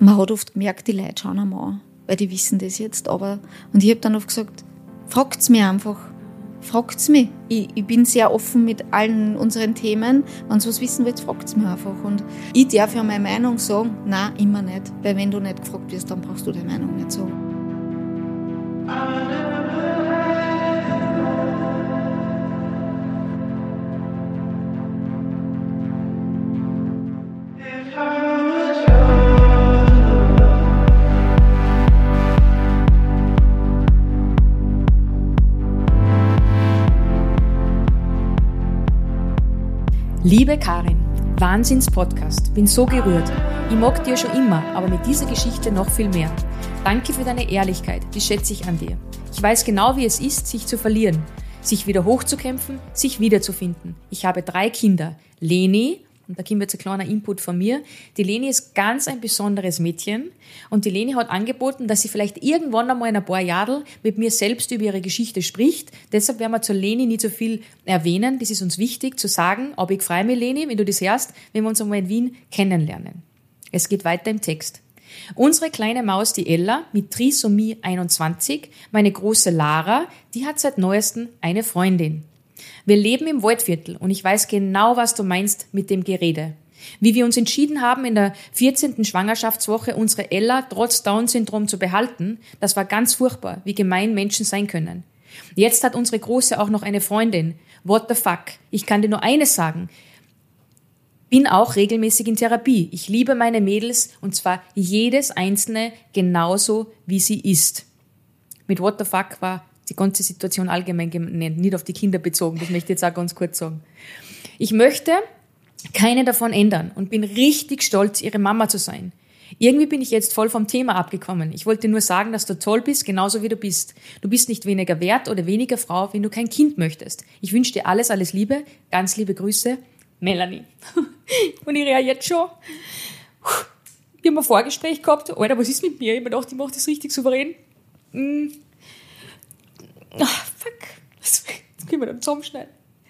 man hat oft gemerkt, die Leute schauen einmal an, weil die wissen das jetzt. Und ich habe dann oft gesagt, fragt's mich einfach. Fragt's mich. Ich bin sehr offen mit allen unseren Themen. Wenn ihr was wissen wollt, fragt's mich einfach. Und ich darf ja meine Meinung sagen, nein, immer nicht. Weil wenn du nicht gefragt wirst, dann brauchst du deine Meinung nicht sagen. Liebe Karin, Wahnsinns-Podcast, bin so gerührt. Ich mag dir schon immer, aber mit dieser Geschichte noch viel mehr. Danke für deine Ehrlichkeit, die schätze ich an dir. Ich weiß genau, wie es ist, sich zu verlieren, sich wieder hochzukämpfen, sich wiederzufinden. Ich habe 3 Kinder. Leni, und da kommt jetzt ein kleiner Input von mir, die Leni ist ganz ein besonderes Mädchen und die Leni hat angeboten, dass sie vielleicht irgendwann einmal in ein paar Jahren mit mir selbst über ihre Geschichte spricht. Deshalb werden wir zur Leni nicht so viel erwähnen. Das ist uns wichtig zu sagen, aber ich freue mich, Leni, wenn du das hörst, wenn wir uns einmal in Wien kennenlernen. Es geht weiter im Text. Unsere kleine Maus, die Ella, mit Trisomie 21, meine große Lara, die hat seit neuestem eine Freundin. Wir leben im Waldviertel und ich weiß genau, was du meinst mit dem Gerede. Wie wir uns entschieden haben, in der 14. Schwangerschaftswoche unsere Ella trotz Down-Syndrom zu behalten, das war ganz furchtbar, wie gemein Menschen sein können. Jetzt hat unsere Große auch noch eine Freundin. What the fuck? Ich kann dir nur eines sagen. Bin auch regelmäßig in Therapie. Ich liebe meine Mädels und zwar jedes einzelne genauso, wie sie ist. Mit What the fuck war die ganze Situation allgemein genannt, nicht auf die Kinder bezogen, das möchte ich jetzt auch ganz kurz sagen. Ich möchte keine davon ändern und bin richtig stolz, ihre Mama zu sein. Irgendwie bin ich jetzt voll vom Thema abgekommen. Ich wollte nur sagen, dass du toll bist, genauso wie du bist. Du bist nicht weniger wert oder weniger Frau, wenn du kein Kind möchtest. Ich wünsche dir alles Liebe, ganz liebe Grüße, Melanie. Und ich reagiere jetzt schon. Wir haben ein Vorgespräch gehabt. Alter, was ist mit mir? Ich habe mir gedacht, ich mache das richtig souverän. Fuck. Jetzt können wir dann zusammenschneiden.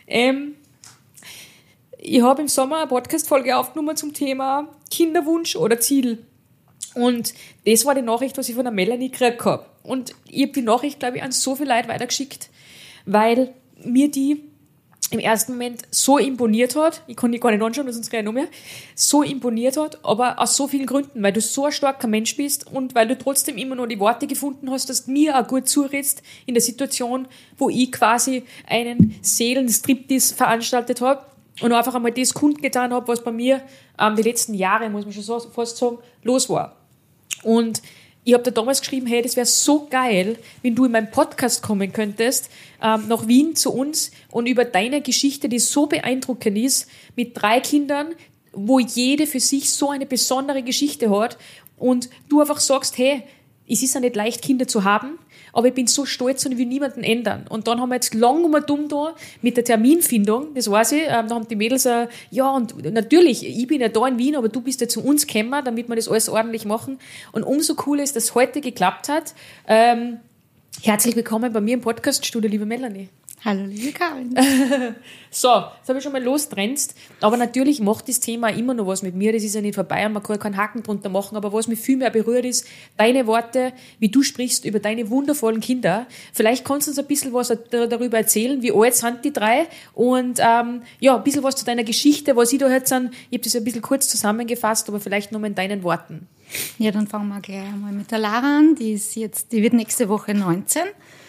Ich habe im Sommer eine Podcast-Folge aufgenommen zum Thema Kinderwunsch oder Ziel. Und das war die Nachricht, was ich von der Melanie gekriegt habe. Und ich habe die Nachricht, glaube ich, an so viele Leute weitergeschickt, weil mir die im ersten Moment so imponiert hat, ich kann die gar nicht anschauen, sonst rede ich noch mehr, so imponiert hat, aber aus so vielen Gründen, weil du so ein starker Mensch bist und weil du trotzdem immer noch die Worte gefunden hast, dass du mir auch gut zuredest in der Situation, wo ich quasi einen Seelenstriptease veranstaltet habe und einfach einmal das kundgetan habe, was bei mir die letzten Jahre, muss man schon so, fast sagen, los war. Und ich habe da damals geschrieben, hey, das wäre so geil, wenn du in meinen Podcast kommen könntest, nach Wien zu uns und über deine Geschichte, die so beeindruckend ist, mit 3 Kindern, wo jede für sich so eine besondere Geschichte hat und du einfach sagst, hey, es ist ja nicht leicht, Kinder zu haben, aber ich bin so stolz und ich will niemanden ändern. Und dann haben wir jetzt lang um dumm da mit der Terminfindung, das weiß ich, da haben die Mädels, ja, und natürlich, ich bin ja da in Wien, aber du bist ja zu uns gekommen, damit wir das alles ordentlich machen. Und umso cooler ist, dass es heute geklappt hat. Herzlich willkommen bei mir im Podcast-Studio, liebe Melanie. Hallo, liebe Karin. So, jetzt habe ich schon mal losgrenzt. Aber natürlich macht das Thema immer noch was mit mir. Das ist ja nicht vorbei und man kann keinen Haken drunter machen. Aber was mich viel mehr berührt ist, deine Worte, wie du sprichst über deine wundervollen Kinder. Vielleicht kannst du uns ein bisschen was darüber erzählen, wie alt sind die 3? Und ja, ein bisschen was zu deiner Geschichte, was ich da jetzt an, ich habe das ein bisschen kurz zusammengefasst, aber vielleicht nochmal in deinen Worten. Ja, dann fangen wir gleich einmal mit der Lara an. Die wird nächste Woche 19.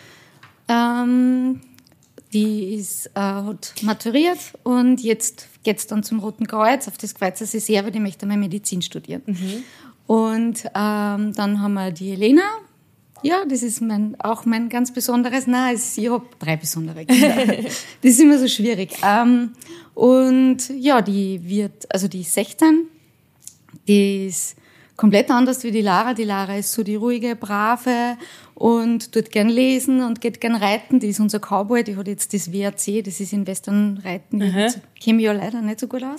Die hat maturiert und jetzt geht's dann zum Roten Kreuz. Auf das gefreut sie sich sehr, weil die möchte mal Medizin studieren. Mhm. Und dann haben wir die Elena. Ja, das ist auch mein ganz besonderes. Nein, ich habe 3 besondere Kinder. Das ist immer so schwierig. Und ja, die ist 16. Die ist komplett anders wie die Lara. Die Lara ist so die ruhige, brave und tut gern lesen und geht gern reiten. Die ist unser Cowboy, die hat jetzt das WRC, das ist in Western-Reiten. Käme ja leider nicht so gut aus.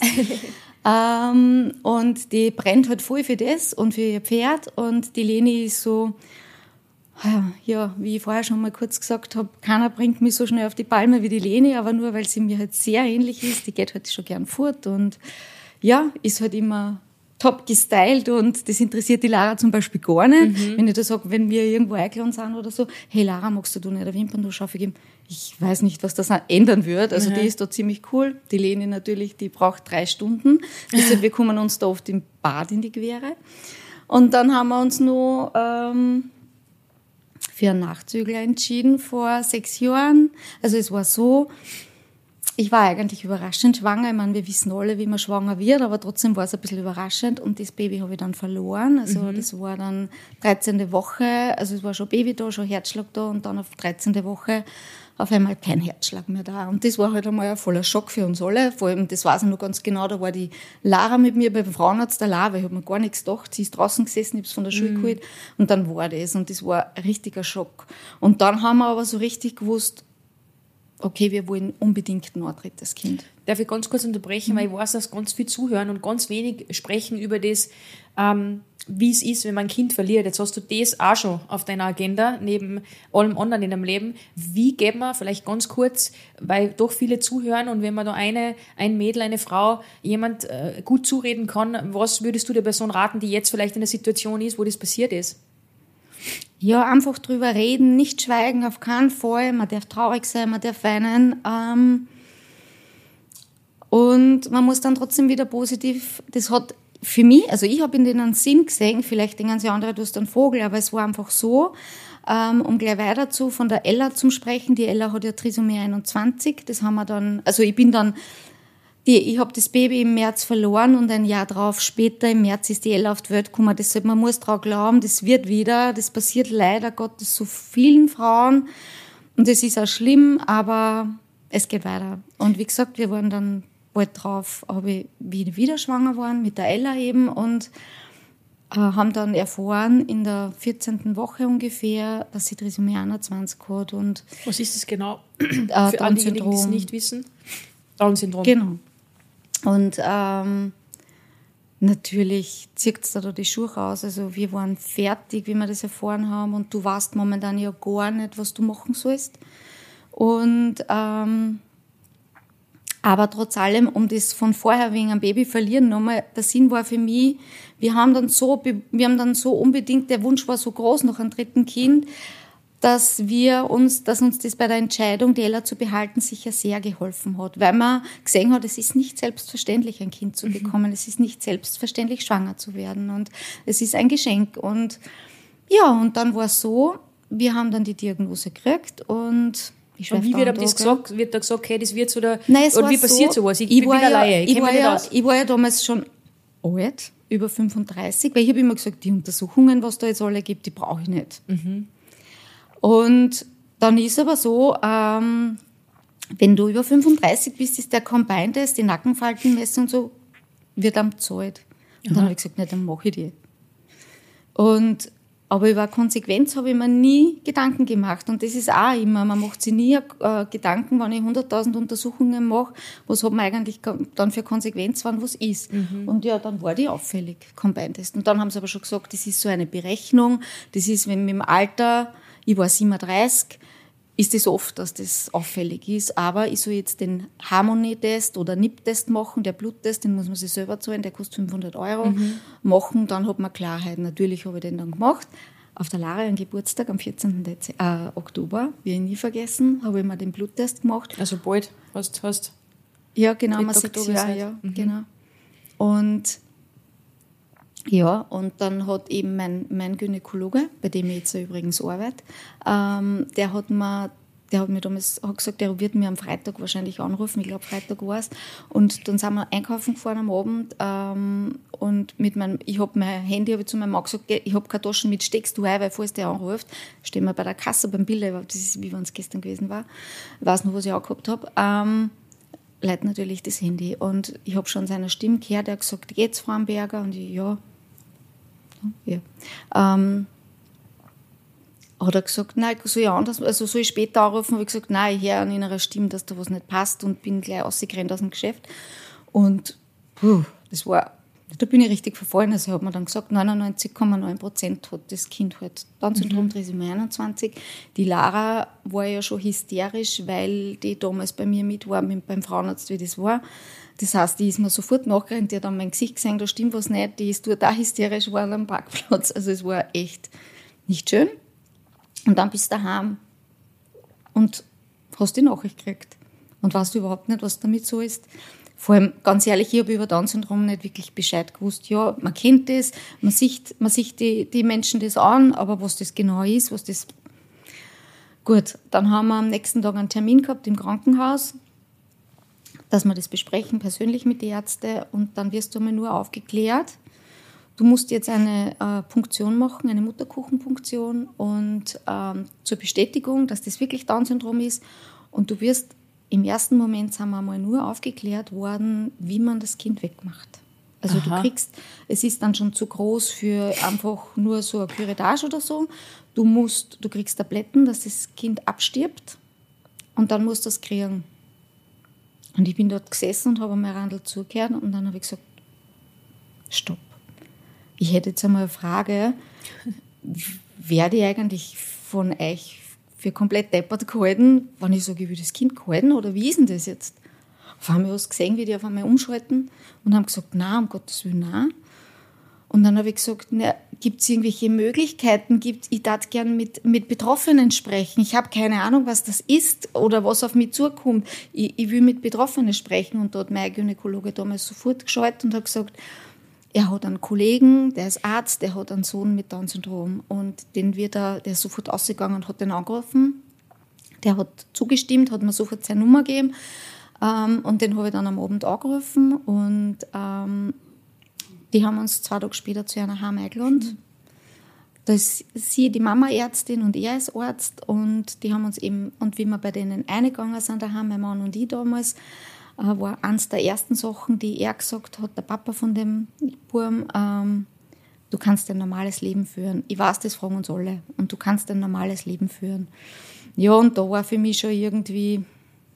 Und die brennt halt voll für das und für ihr Pferd. Und die Leni ist so, ja, wie ich vorher schon mal kurz gesagt habe, keiner bringt mich so schnell auf die Palme wie die Leni, aber nur, weil sie mir halt sehr ähnlich ist. Die geht halt schon gern fort und ja, ist halt immer top gestylt und das interessiert die Lara zum Beispiel gar nicht. Wenn ich da sage, wenn wir irgendwo eingeladen sind oder so, hey Lara, magst du nicht eine Wimperntusche geben? Ich weiß nicht, was das ändern wird. Also die ist da ziemlich cool. Die Leni natürlich, die braucht 3 Stunden. Deshalb, wir kommen uns da oft im Bad in die Quere. Und dann haben wir uns noch für einen Nachzügler entschieden vor 6 Jahren. Also es war so, ich war eigentlich überraschend schwanger. Ich meine, wir wissen alle, wie man schwanger wird, aber trotzdem war es ein bisschen überraschend. Und das Baby habe ich dann verloren. Also das war dann 13. Woche. Also es war schon Baby da, schon Herzschlag da und dann auf 13. Woche auf einmal kein Herzschlag mehr da. Und das war halt einmal ein voller Schock für uns alle. Vor allem, das weiß ich noch ganz genau, da war die Lara mit mir beim Frauenarzt allein, weil ich habe mir gar nichts gedacht. Sie ist draußen gesessen, ich habe es von der Schule geholt. Und dann war das. Und das war ein richtiger Schock. Und dann haben wir aber so richtig gewusst, okay, wir wollen unbedingt noch ein 3. Kind. Darf ich ganz kurz unterbrechen, weil ich weiß, dass ganz viel zuhören und ganz wenig sprechen über das, wie es ist, wenn man ein Kind verliert. Jetzt hast du das auch schon auf deiner Agenda, neben allem anderen in deinem Leben. Wie geht man, vielleicht ganz kurz, weil doch viele zuhören und wenn man da ein Mädel, eine Frau, jemand gut zureden kann, was würdest du der Person raten, die jetzt vielleicht in der Situation ist, wo das passiert ist? Ja, einfach drüber reden, nicht schweigen, auf keinen Fall. Man darf traurig sein, man darf weinen. Und man muss dann trotzdem wieder positiv, das hat für mich, also ich habe in denen einen Sinn gesehen, vielleicht denken sie andere, du hast einen Vogel, aber es war einfach so, um gleich weiter von der Ella zum Sprechen. Die Ella hat ja Trisomie 21, das haben wir dann, also ich habe das Baby im März verloren und ein Jahr drauf später, im März, ist die Ella auf die Welt gekommen. Deshalb, man muss daran glauben, das wird wieder, das passiert leider Gottes so vielen Frauen und das ist auch schlimm, aber es geht weiter. Und wie gesagt, wir waren dann bald drauf, wie wir wieder schwanger waren, mit der Ella eben und haben dann erfahren, in der 14. Woche ungefähr, dass sie Trisomie 21 hat. Und was ist das genau? Für alle diejenigen, die es nicht wissen. Down-Syndrom. Genau. Und natürlich zieht es da die Schuhe raus. Also wir waren fertig, wie wir das erfahren haben. Und du weißt momentan ja gar nicht, was du machen sollst. Und aber trotz allem, um das von vorher wegen einem Baby verlieren, nochmal, der Sinn war für mich, wir haben dann so unbedingt, der Wunsch war so groß nach einem 3. Kind, dass uns das bei der Entscheidung, die Ella zu behalten, sicher sehr geholfen hat. Weil man gesehen hat, es ist nicht selbstverständlich, ein Kind zu bekommen. Es ist nicht selbstverständlich, schwanger zu werden. Und es ist ein Geschenk. Und ja, und dann war es so, wir haben dann die Diagnose gekriegt und und wie wird das gesagt? Wird da gesagt, okay, das wird so oder wie passiert sowas? Ich bin eine Laie, ich war ja damals schon alt, über 35, weil ich habe immer gesagt, die Untersuchungen, was da jetzt alle gibt, die brauche ich nicht. Und dann ist aber so, wenn du über 35 bist, ist der Combine-Test, die Nackenfaltenmessung und so, wird am bezahlt. Und dann habe ich gesagt, nein, dann mache ich die. Aber über Konsequenz habe ich mir nie Gedanken gemacht. Und das ist auch immer, man macht sich nie Gedanken, wenn ich 100.000 Untersuchungen mache, was hat man eigentlich dann für Konsequenz, wann was ist. Und ja, dann war die auffällig, Combine-Test. Und dann haben sie aber schon gesagt, das ist so eine Berechnung, das ist, wenn mit dem Alter, ich war 37, ist es oft, dass das auffällig ist. Aber ich soll jetzt den Harmony-Test oder NIP-Test machen, der Bluttest, den muss man sich selber zahlen, der kostet 500 € machen, dann hat man Klarheit. Natürlich habe ich den dann gemacht. Auf der Lara ihren Geburtstag am 14. Oktober, will ich nie vergessen, habe ich mir den Bluttest gemacht. Also bald hast ja, genau, mal 6 Jahre, ja, genau. Und ja, und dann hat eben mein Gynäkologe, bei dem ich jetzt übrigens arbeite, der hat mir damals gesagt, der wird mir am Freitag wahrscheinlich anrufen, ich glaube Freitag war es. Und dann sind wir einkaufen gefahren am Abend und ich habe mein Handy zu meinem Mann gesagt, ich habe keine Taschen mit, steckst du ein, weil falls der anruft, stehen wir bei der Kasse beim Bilder, das ist wie wenn es gestern gewesen war, ich weiß noch, was ich angehabt habe. Leitet natürlich das Handy und ich habe schon seine Stimme gehört, er hat gesagt, geht's, Frau Amberger? Und ich, ja. Hat er gesagt, nein, soll ich später anrufen? Habe ich gesagt, nein, ich höre an ihrer Stimme, dass da was nicht passt und bin gleich rausgerannt aus dem Geschäft. Und da bin ich richtig verfallen. Also hat man dann gesagt, 99,9% hat das Kind halt Down-Syndrom, Trisomie 21. Die Lara war ja schon hysterisch, weil die damals bei mir mit war, beim Frauenarzt, wie das war. Das heißt, die ist mir sofort nachgerannt, die hat dann mein Gesicht gesehen, da stimmt was nicht, die ist da hysterisch geworden am Parkplatz. Also es war echt nicht schön. Und dann bist du daheim und hast die Nachricht gekriegt und weißt du überhaupt nicht, was damit so ist. Vor allem, ganz ehrlich, ich habe über Down-Syndrom nicht wirklich Bescheid gewusst. Ja, man kennt das, man sieht die Menschen das an, aber was das genau ist, was das... Gut, dann haben wir am nächsten Tag einen Termin gehabt im Krankenhaus, dass wir das besprechen, persönlich mit den Ärzten, und dann wirst du einmal nur aufgeklärt. Du musst jetzt eine Punktion machen, eine Mutterkuchenpunktion, und zur Bestätigung, dass das wirklich Down-Syndrom ist. Und du wirst, im ersten Moment sind wir einmal nur aufgeklärt worden, wie man das Kind wegmacht. Also du kriegst, es ist dann schon zu groß für einfach nur so ein Curettage oder so. Du kriegst Tabletten, dass das Kind abstirbt, und dann musst du das kriegen. Und ich bin dort gesessen und habe mir Randl zugehört, und dann habe ich gesagt, stopp. Ich hätte jetzt einmal eine Frage, werde ich eigentlich von euch für komplett deppert gehalten, wenn ich sage, ich will das Kind gehalten, oder wie ist denn das jetzt? Auf einmal hast du gesehen, wie die auf einmal umschalten und haben gesagt, nein, um Gottes Willen, nein. Und dann habe ich gesagt, gibt es irgendwelche Möglichkeiten? Ich darf gerne mit Betroffenen sprechen. Ich habe keine Ahnung, was das ist oder was auf mich zukommt. Ich will mit Betroffenen sprechen. Und da hat mein Gynäkologe damals sofort geschaltet und hat gesagt, er hat einen Kollegen, der ist Arzt, der hat einen Sohn mit Down-Syndrom. Und der ist sofort ausgegangen und hat den angerufen. Der hat zugestimmt, hat mir sofort seine Nummer gegeben. Und den habe ich dann am Abend angerufen. Und die haben uns 2 Tage später zu einer Heim eingeladen. Da ist sie, die Mama, Ärztin, und er ist Arzt. Und die haben uns eben, und wie wir bei denen eingegangen sind daheim, mein Mann und ich damals, war eines der ersten Sachen, die er gesagt hat, der Papa von dem Buben, du kannst ein normales Leben führen. Ich weiß, das fragen uns alle. Und du kannst ein normales Leben führen. Ja, und da war für mich schon irgendwie,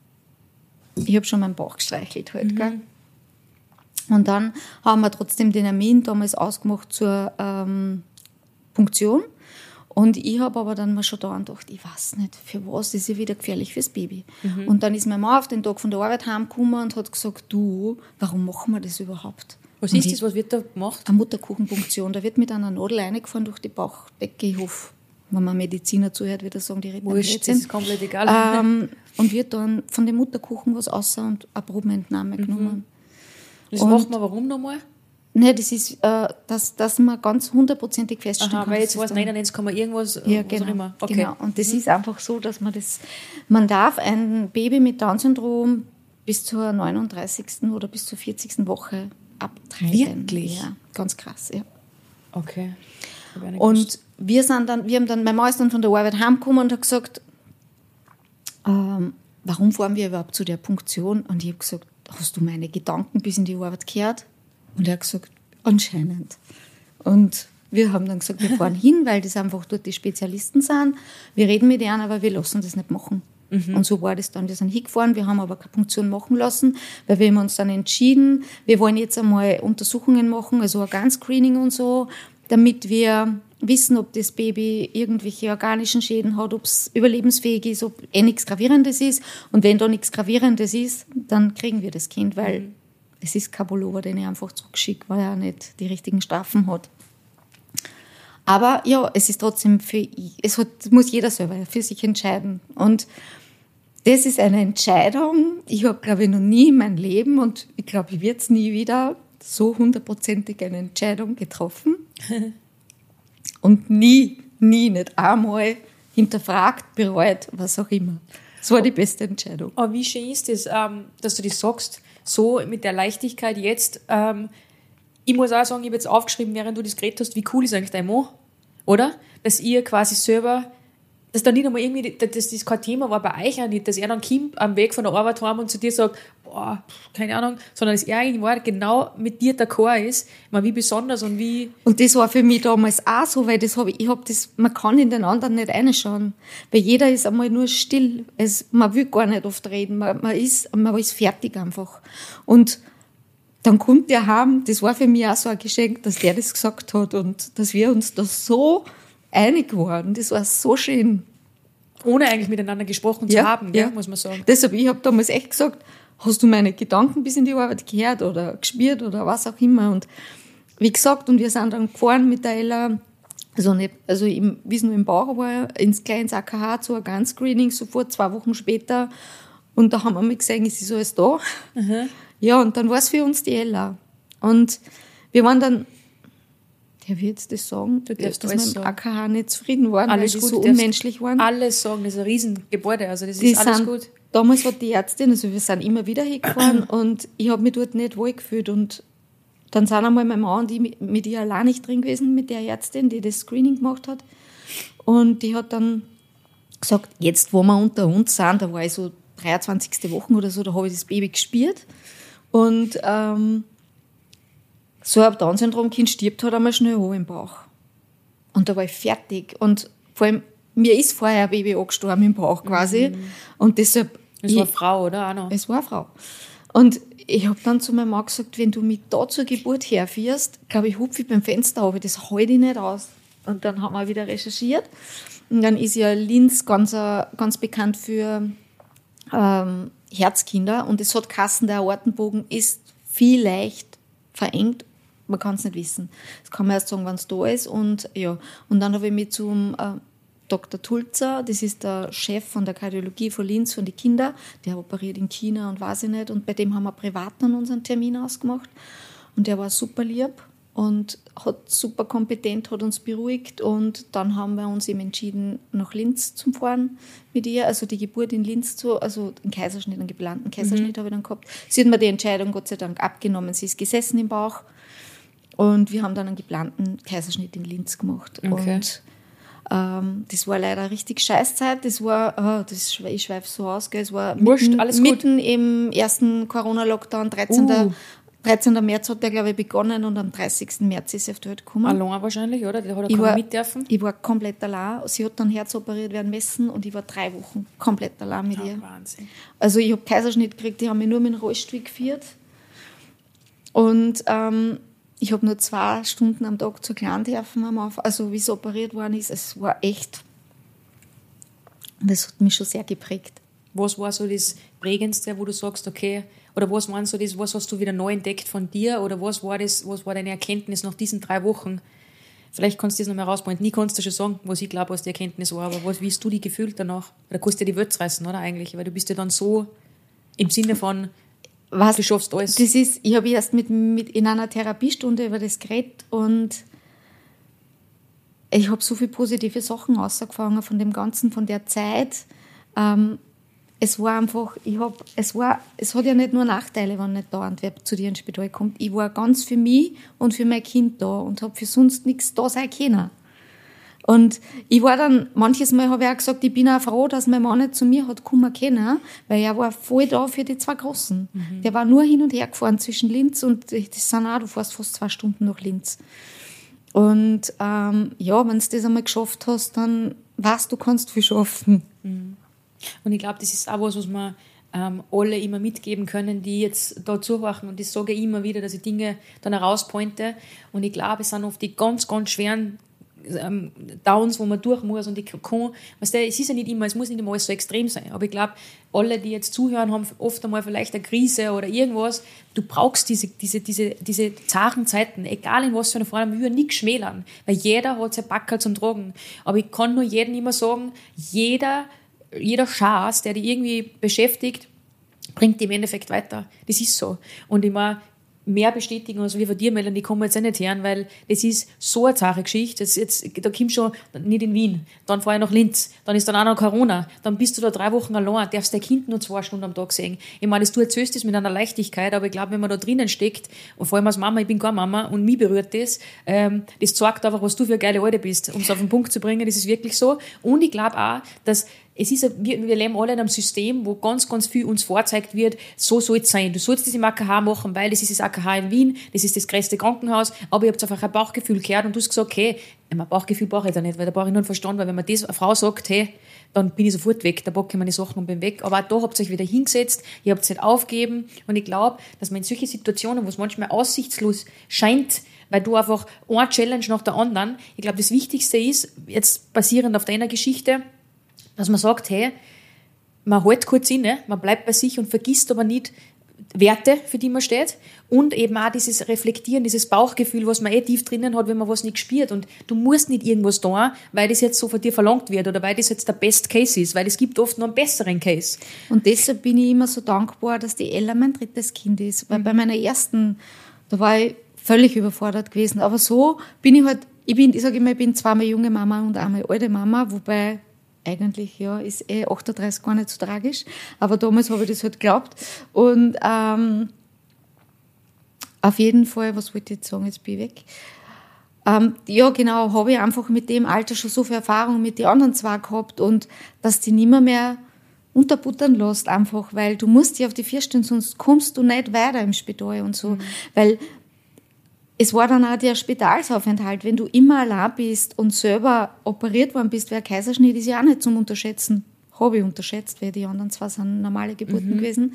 ich habe schon meinen Bauch gestreichelt halt, gell? Und dann haben wir trotzdem den Termin damals ausgemacht zur Punktion. Und ich habe aber dann mal schon da gedacht, ich weiß nicht, für was, das ist ja wieder gefährlich fürs Baby. Und dann ist meine Mann auf den Tag von der Arbeit heimgekommen und hat gesagt, du, warum machen wir das überhaupt? Was ist das, was wird da gemacht? Eine Mutterkuchenpunktion. Da wird mit einer Nadel reingefahren durch die Bauchdecke. Ich hoffe, wenn man Mediziner zuhört, wird er sagen, die reden Wurscht, das ist komplett egal. Und wird dann von dem Mutterkuchen was außer und eine Probenentnahme genommen. Das macht man warum nochmal? Nein, das ist, dass man ganz hundertprozentig feststellen kann. Weil jetzt weiß nicht, jetzt kann man irgendwas, ja, was auch immer. Okay. Genau. Und das ist einfach so, dass man darf ein Baby mit Down-Syndrom bis zur 39. oder bis zur 40. Woche abtreiben. Wirklich? Ja, ganz krass, ja. Okay. Und mein Mann ist dann von der Arbeit heimgekommen und hat gesagt, warum fahren wir überhaupt zu der Punktion? Und ich habe gesagt, hast du meine Gedanken bis in die Arbeit gehört? Und er hat gesagt, anscheinend. Und wir haben dann gesagt, wir fahren hin, weil das einfach dort die Spezialisten sind. Wir reden mit ihnen, aber wir lassen das nicht machen. Und so war das dann. Wir sind hingefahren, wir haben aber keine Punktion machen lassen, weil wir haben uns dann entschieden, wir wollen jetzt einmal Untersuchungen machen, also Organscreening und so, damit wir wissen, ob das Baby irgendwelche organischen Schäden hat, ob es überlebensfähig ist, ob nichts Gravierendes ist. Und wenn da nichts Gravierendes ist, dann kriegen wir das Kind, weil es ist kein Pullover, den ich einfach zurückschicke, weil er nicht die richtigen Strafen hat. Aber ja, es ist trotzdem muss jeder selber für sich entscheiden. Und das ist eine Entscheidung, ich habe, glaube ich, noch nie in meinem Leben, und ich glaube, ich werde es nie wieder, so hundertprozentig eine Entscheidung getroffen. Und nicht einmal hinterfragt, bereut, was auch immer. Das war die beste Entscheidung. Aber wie schön ist das, dass du das sagst, so mit der Leichtigkeit jetzt. Ich muss auch sagen, ich habe jetzt aufgeschrieben, während du das geredet hast, wie cool ist eigentlich dein Mann, oder? Dass ihr quasi selber, dass da nicht einmal irgendwie, dass das kein Thema war bei euch auch nicht, dass er dann kommt am Weg von der Arbeit heim und zu dir sagt, boah, keine Ahnung, sondern dass er eigentlich genau mit dir d'accord ist, ich meine, wie besonders und wie... Und das war für mich damals auch so, weil man kann in den anderen nicht reinschauen, weil jeder ist einmal nur still, man will gar nicht oft reden, man ist fertig einfach. Und dann kommt der heim, das war für mich auch so ein Geschenk, dass der das gesagt hat und dass wir uns da so einig waren, das war so schön. Ohne eigentlich miteinander gesprochen zu haben, ja. muss man sagen. Deshalb, ich habe damals echt gesagt, hast du meine Gedanken bis in die Arbeit gehört oder gespürt oder was auch immer. Und wie gesagt, und wir sind dann gefahren mit der Ella, wie es nur im Bauch war, ins kleines AKH zu Organscreening, sofort 2 Wochen später. Und da haben wir mal gesehen, es ist alles da. Mhm. Ja, und dann war es für uns die Ella. Und wir waren dann, darf ich jetzt das sagen, dass wir im AKH nicht zufrieden waren, alles weil die gut, so unmenschlich waren. Alles sagen, das ist ein Riesengebäude, also das ist alles gut. Damals hat die Ärztin, also wir sind immer wieder hingefahren und ich habe mich dort nicht wohl gefühlt. Und dann sind einmal meine Mann und ich mit ihr allein nicht drin gewesen, mit der Ärztin, die das Screening gemacht hat. Und die hat dann gesagt, jetzt, wo wir unter uns sind, da war ich so 23. Woche oder so, da habe ich das Baby gespürt. Und so ein Down-Syndrom-Kind stirbt halt einmal schnell hoch im Bauch. Und da war ich fertig. Und vor allem, mir ist vorher ein Baby angestorben im Bauch quasi. Mhm. Und deshalb... Es war eine Frau, oder? Auch noch. Es war eine Frau. Und ich habe dann zu meinem Mann gesagt, wenn du mich da zur Geburt herführst, glaube ich, hupfe ich beim Fenster auf, das halte ich nicht aus. Und dann haben wir wieder recherchiert. Und dann ist ja Linz ganz bekannt für Herzkinder. Und es hat Kassen, der Aortenbogen ist vielleicht verengt. Man kann es nicht wissen. Das kann man erst sagen, wenn es da ist. Und ja, und dann habe ich mich zum Dr. Tulzer, das ist der Chef von der Kardiologie von Linz, von den Kindern, der operiert in China und weiß ich nicht. Und bei dem haben wir privat dann unseren Termin ausgemacht. Und der war super lieb und hat super kompetent, hat uns beruhigt. Und dann haben wir uns eben entschieden, nach Linz zu fahren mit ihr. Also die Geburt in Linz also einen Kaiserschnitt, einen geplanten Kaiserschnitt habe ich dann gehabt. Sie hat mir die Entscheidung Gott sei Dank abgenommen. Sie ist gesessen im Bauch. Und wir haben dann einen geplanten Kaiserschnitt in Linz gemacht. Okay. Und das war leider eine richtig Scheißzeit. Das war, ich schweife so aus, gell? Es war mitten im ersten Corona-Lockdown, 13. März hat der, glaube ich, begonnen und am 30. März ist er auf die Welt gekommen. Allein wahrscheinlich, oder? Da hat er mit dürfen. Ich war komplett allein. Sie hat dann herzoperiert werden müssen und ich war 3 Wochen komplett allein mit ihr. Wahnsinn. Also ich habe Kaiserschnitt gekriegt, die haben mich nur mit dem Rollstuhl geführt. Und ich habe nur 2 Stunden am Tag zu klein dürfen, also wie es operiert worden ist. Es war echt, das hat mich schon sehr geprägt. Was war so das Prägendste, wo du sagst, okay, oder was waren so das, was hast du wieder neu entdeckt von dir, oder was war deine Erkenntnis nach diesen 3 Wochen? Vielleicht kannst du das noch mal rausbringen. Nie kannst du schon sagen, was ich glaube, was die Erkenntnis war, aber wie hast du dich gefühlt danach? Da kannst du dir die Welt reißen, oder eigentlich? Weil du bist ja dann so im Sinne von, du schaffst alles. Das ist, ich habe erst mit in einer Therapiestunde über das geredet und ich habe so viele positive Sachen rausgefangen von dem Ganzen, von der Zeit. Es war einfach, es hat ja nicht nur Nachteile, wenn nicht da wer zu dir ins Spital kommt. Ich war ganz für mich und für mein Kind da und habe für sonst nichts da sein können. Und ich war dann, manches Mal habe ich auch gesagt, ich bin auch froh, dass mein Mann nicht zu mir hat kommen können, weil er war voll da für die 2 Großen. Mhm. Der war nur hin und her gefahren zwischen Linz und das sind auch, du fährst fast 2 Stunden nach Linz. Und wenn du das einmal geschafft hast, dann weißt du, kannst viel schaffen. Mhm. Und ich glaube, das ist auch was wir alle immer mitgeben können, die jetzt da zuhören. Und ich sage immer wieder, dass ich Dinge dann herauspointe. Und ich glaube, es sind oft die ganz, ganz schweren Downs, wo man durch muss und ich kann, es ist ja nicht immer, es muss nicht immer alles so extrem sein, aber ich glaube, alle, die jetzt zuhören, haben oft einmal vielleicht eine Krise oder irgendwas, du brauchst diese zarten Zeiten, egal in was für einer Form, wir würden nichts schmälern, weil jeder hat sein Backerl zum Tragen, aber ich kann nur jedem immer sagen, jeder Schatz, der dich irgendwie beschäftigt, bringt dich im Endeffekt weiter, das ist so. Und ich meine, mehr bestätigen, als wir von dir, Melanie, kommen wir jetzt nicht hören, weil das ist so eine zahre Geschichte. Da kommst du schon nicht in Wien, dann fahre ich nach Linz, dann ist dann auch noch Corona, dann bist du da 3 Wochen allein, darfst dein Kind nur 2 Stunden am Tag sehen. Ich meine, du erzählst das mit einer Leichtigkeit, aber ich glaube, wenn man da drinnen steckt, und vor allem als Mama, ich bin keine Mama, und mich berührt das zeigt einfach, was du für eine geile Alte bist, um es auf den Punkt zu bringen, das ist wirklich so. Und ich glaube auch, dass es ist, wir leben alle in einem System, wo ganz, ganz viel uns vorgezeigt wird, so soll es sein. Du sollst das im AKH machen, weil das ist das AKH in Wien, das ist das größte Krankenhaus, aber ihr habt einfach ein Bauchgefühl gehört und du hast gesagt, okay, mein Bauchgefühl brauche ich da nicht, weil da brauche ich nur einen Verstand, weil wenn man das eine Frau sagt, hey, dann bin ich sofort weg, da packe ich meine Sachen und bin weg. Aber auch da habt ihr euch wieder hingesetzt, ihr habt es nicht aufgegeben und ich glaube, dass man in solchen Situationen, wo es manchmal aussichtslos scheint, weil du einfach eine Challenge nach der anderen, ich glaube, das Wichtigste ist, jetzt basierend auf deiner Geschichte, dass man sagt, hey, man hält kurz inne, man bleibt bei sich und vergisst aber nicht Werte, für die man steht, und eben auch dieses Reflektieren, dieses Bauchgefühl, was man tief drinnen hat, wenn man was nicht spürt. Und du musst nicht irgendwas tun, weil das jetzt so von dir verlangt wird oder weil das jetzt der Best Case ist, weil es gibt oft noch einen besseren Case. Und deshalb bin ich immer so dankbar, dass die Ella mein drittes Kind ist. Weil bei meiner ersten, da war ich völlig überfordert gewesen. Aber so bin ich halt, ich sage immer, ich bin zweimal junge Mama und einmal alte Mama, wobei eigentlich, ja, ist 38 gar nicht so tragisch. Aber damals habe ich das halt geglaubt. Und auf jeden Fall, was wollte ich jetzt sagen, jetzt bin ich weg. Ja, genau, habe ich einfach mit dem Alter schon so viel Erfahrung mit den anderen zwei gehabt und dass die nimmer mehr unterbuttern lässt einfach, weil du musst dich auf die 4 stellen, sonst kommst du nicht weiter im Spital und so. Weil es war dann auch der Spitalsaufenthalt, wenn du immer allein bist und selber operiert worden bist, weil Kaiserschnitt ist ja auch nicht zum Unterschätzen. Habe ich unterschätzt, weil die anderen zwei sind normale Geburten gewesen.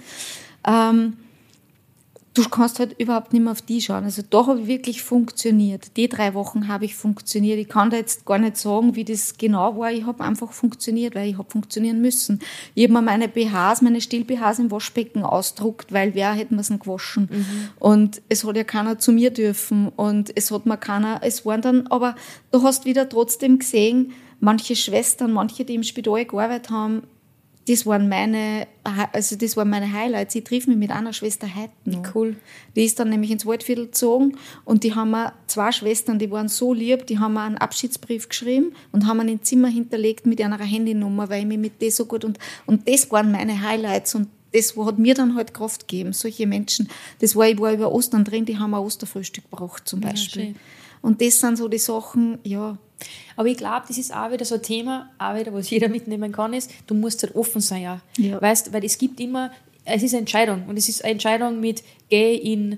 Du kannst halt überhaupt nicht mehr auf die schauen. Also da habe ich wirklich funktioniert. Die 3 Wochen habe ich funktioniert. Ich kann da jetzt gar nicht sagen, wie das genau war. Ich habe einfach funktioniert, weil ich habe funktionieren müssen. Ich habe mir meine BHs, meine Still-BHs im Waschbecken ausgedruckt, weil wer hätte mir's denn gewaschen? Und es hat ja keiner zu mir dürfen und es hat mir keiner, es waren dann, aber du hast wieder trotzdem gesehen, manche Schwestern, manche, die im Spital gearbeitet haben, das waren meine Highlights. Ich treffe mich mit einer Schwester heute noch. Cool. Die ist dann nämlich ins Waldviertel gezogen und die haben mir 2 Schwestern, die waren so lieb, die haben mir einen Abschiedsbrief geschrieben und haben mir ein Zimmer hinterlegt mit einer Handynummer, weil ich mich mit denen so gut und das waren meine Highlights und das hat mir dann halt Kraft gegeben. Solche Menschen, ich war über Ostern drin, die haben ein Osterfrühstück gebracht zum Beispiel. Ja, und das sind so die Sachen, ja. Aber ich glaube, das ist auch wieder so ein Thema, auch wieder, was jeder mitnehmen kann, ist, du musst halt offen sein, ja. Weißt, weil es gibt immer, es ist eine Entscheidung und es ist eine Entscheidung mit, geh in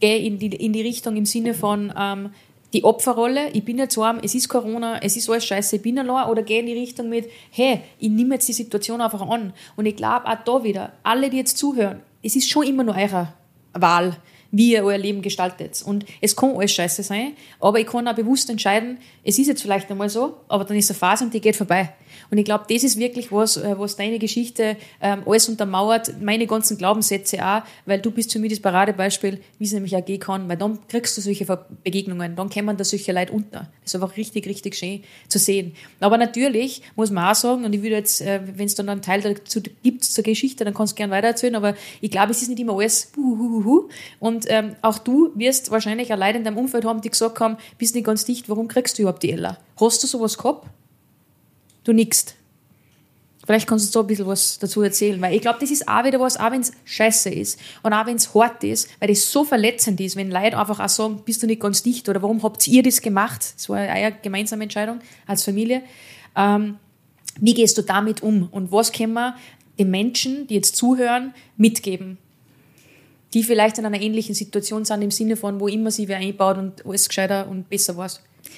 die Richtung im Sinne von die Opferrolle, ich bin jetzt arm, es ist Corona, es ist alles scheiße, ich bin allein, oder geh in die Richtung mit, hey, ich nehme jetzt die Situation einfach an. Und ich glaube auch da wieder, alle, die jetzt zuhören, es ist schon immer nur eure Wahl, wie ihr euer Leben gestaltet. Und es kann alles scheiße sein, aber ich kann auch bewusst entscheiden, es ist jetzt vielleicht einmal so, aber dann ist eine Phase und die geht vorbei. Und ich glaube, das ist wirklich was deine Geschichte alles untermauert, meine ganzen Glaubenssätze auch, weil du bist für mich das Paradebeispiel, wie es nämlich auch gehen kann, weil dann kriegst du solche Begegnungen, dann kommen da solche Leute unter. Das ist einfach richtig, richtig schön zu sehen. Aber natürlich muss man auch sagen, und ich würde jetzt, wenn es dann einen Teil dazu gibt zur Geschichte, dann kannst du gerne weitererzählen, aber ich glaube, es ist nicht immer alles und auch du wirst wahrscheinlich auch Leute in deinem Umfeld haben, die gesagt haben, bist nicht ganz dicht, warum kriegst du überhaupt die Ella? Hast du sowas gehabt? Du nickst. Vielleicht kannst du so ein bisschen was dazu erzählen, weil ich glaube, das ist auch wieder was, auch wenn es scheiße ist und auch wenn es hart ist, weil das so verletzend ist, wenn Leute einfach auch sagen, bist du nicht ganz dicht oder warum habt ihr das gemacht? Das war eine gemeinsame Entscheidung als Familie. Wie gehst du damit um und was können wir den Menschen, die jetzt zuhören, mitgeben, die vielleicht in einer ähnlichen Situation sind, im Sinne von, wo immer sie wer einbaut und alles gescheiter und besser war?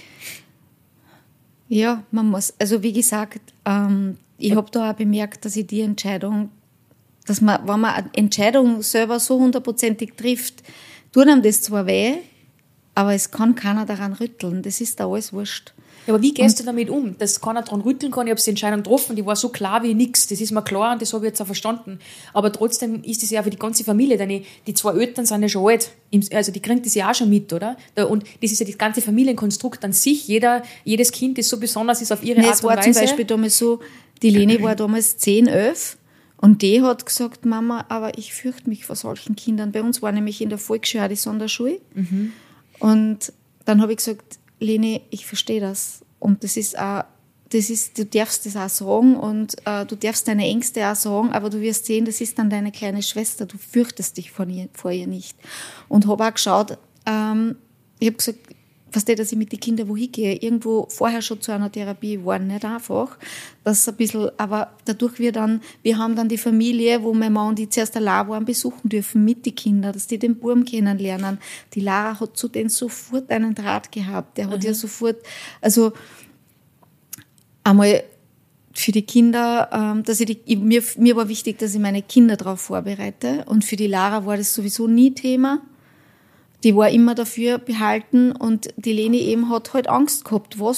Ja, man muss, also wie gesagt, ich habe da auch bemerkt, dass ich die Entscheidung, dass man, wenn man eine Entscheidung selber so 100%ig trifft, tut einem das zwar weh, aber es kann keiner daran rütteln, das ist da alles wurscht. Ja, aber wie gehst du damit um? Dass keiner daran rütteln kann, ich habe die Entscheidung getroffen, die war so klar wie nix, das ist mir klar und das habe ich jetzt auch verstanden. Aber trotzdem ist das ja für die ganze Familie, denn die 2 Eltern sind ja schon alt, also die kriegen das ja auch schon mit, oder? Und das ist ja das ganze Familienkonstrukt an sich, jedes Kind, das so besonders ist auf ihre Art und Weise. Es war zum Beispiel damals so, die Leni war damals 10, 11 und die hat gesagt, Mama, aber ich fürchte mich vor solchen Kindern. Bei uns war nämlich in der Volksschule auch die Sonderschule und dann habe ich gesagt, Leni, ich verstehe das. Und das ist, du darfst das auch sagen und du darfst deine Ängste auch sagen, aber du wirst sehen, das ist dann deine kleine Schwester, du fürchtest dich vor ihr nicht. Und habe auch geschaut, ich habe gesagt, verstehe, dass ich mit den Kindern wohin gehe, irgendwo vorher schon zu einer Therapie war, nicht einfach. Das ein bisschen, aber dadurch wir haben dann die Familie, wo mein Mann, die zuerst allein waren, besuchen dürfen mit den Kindern, dass die den Buben kennenlernen. Die Lara hat zu denen sofort einen Draht gehabt. Der hat ja sofort, also einmal für die Kinder, mir war wichtig, dass ich meine Kinder darauf vorbereite. Und für die Lara war das sowieso nie Thema. Die war immer dafür behalten und die Leni eben hat halt Angst gehabt, was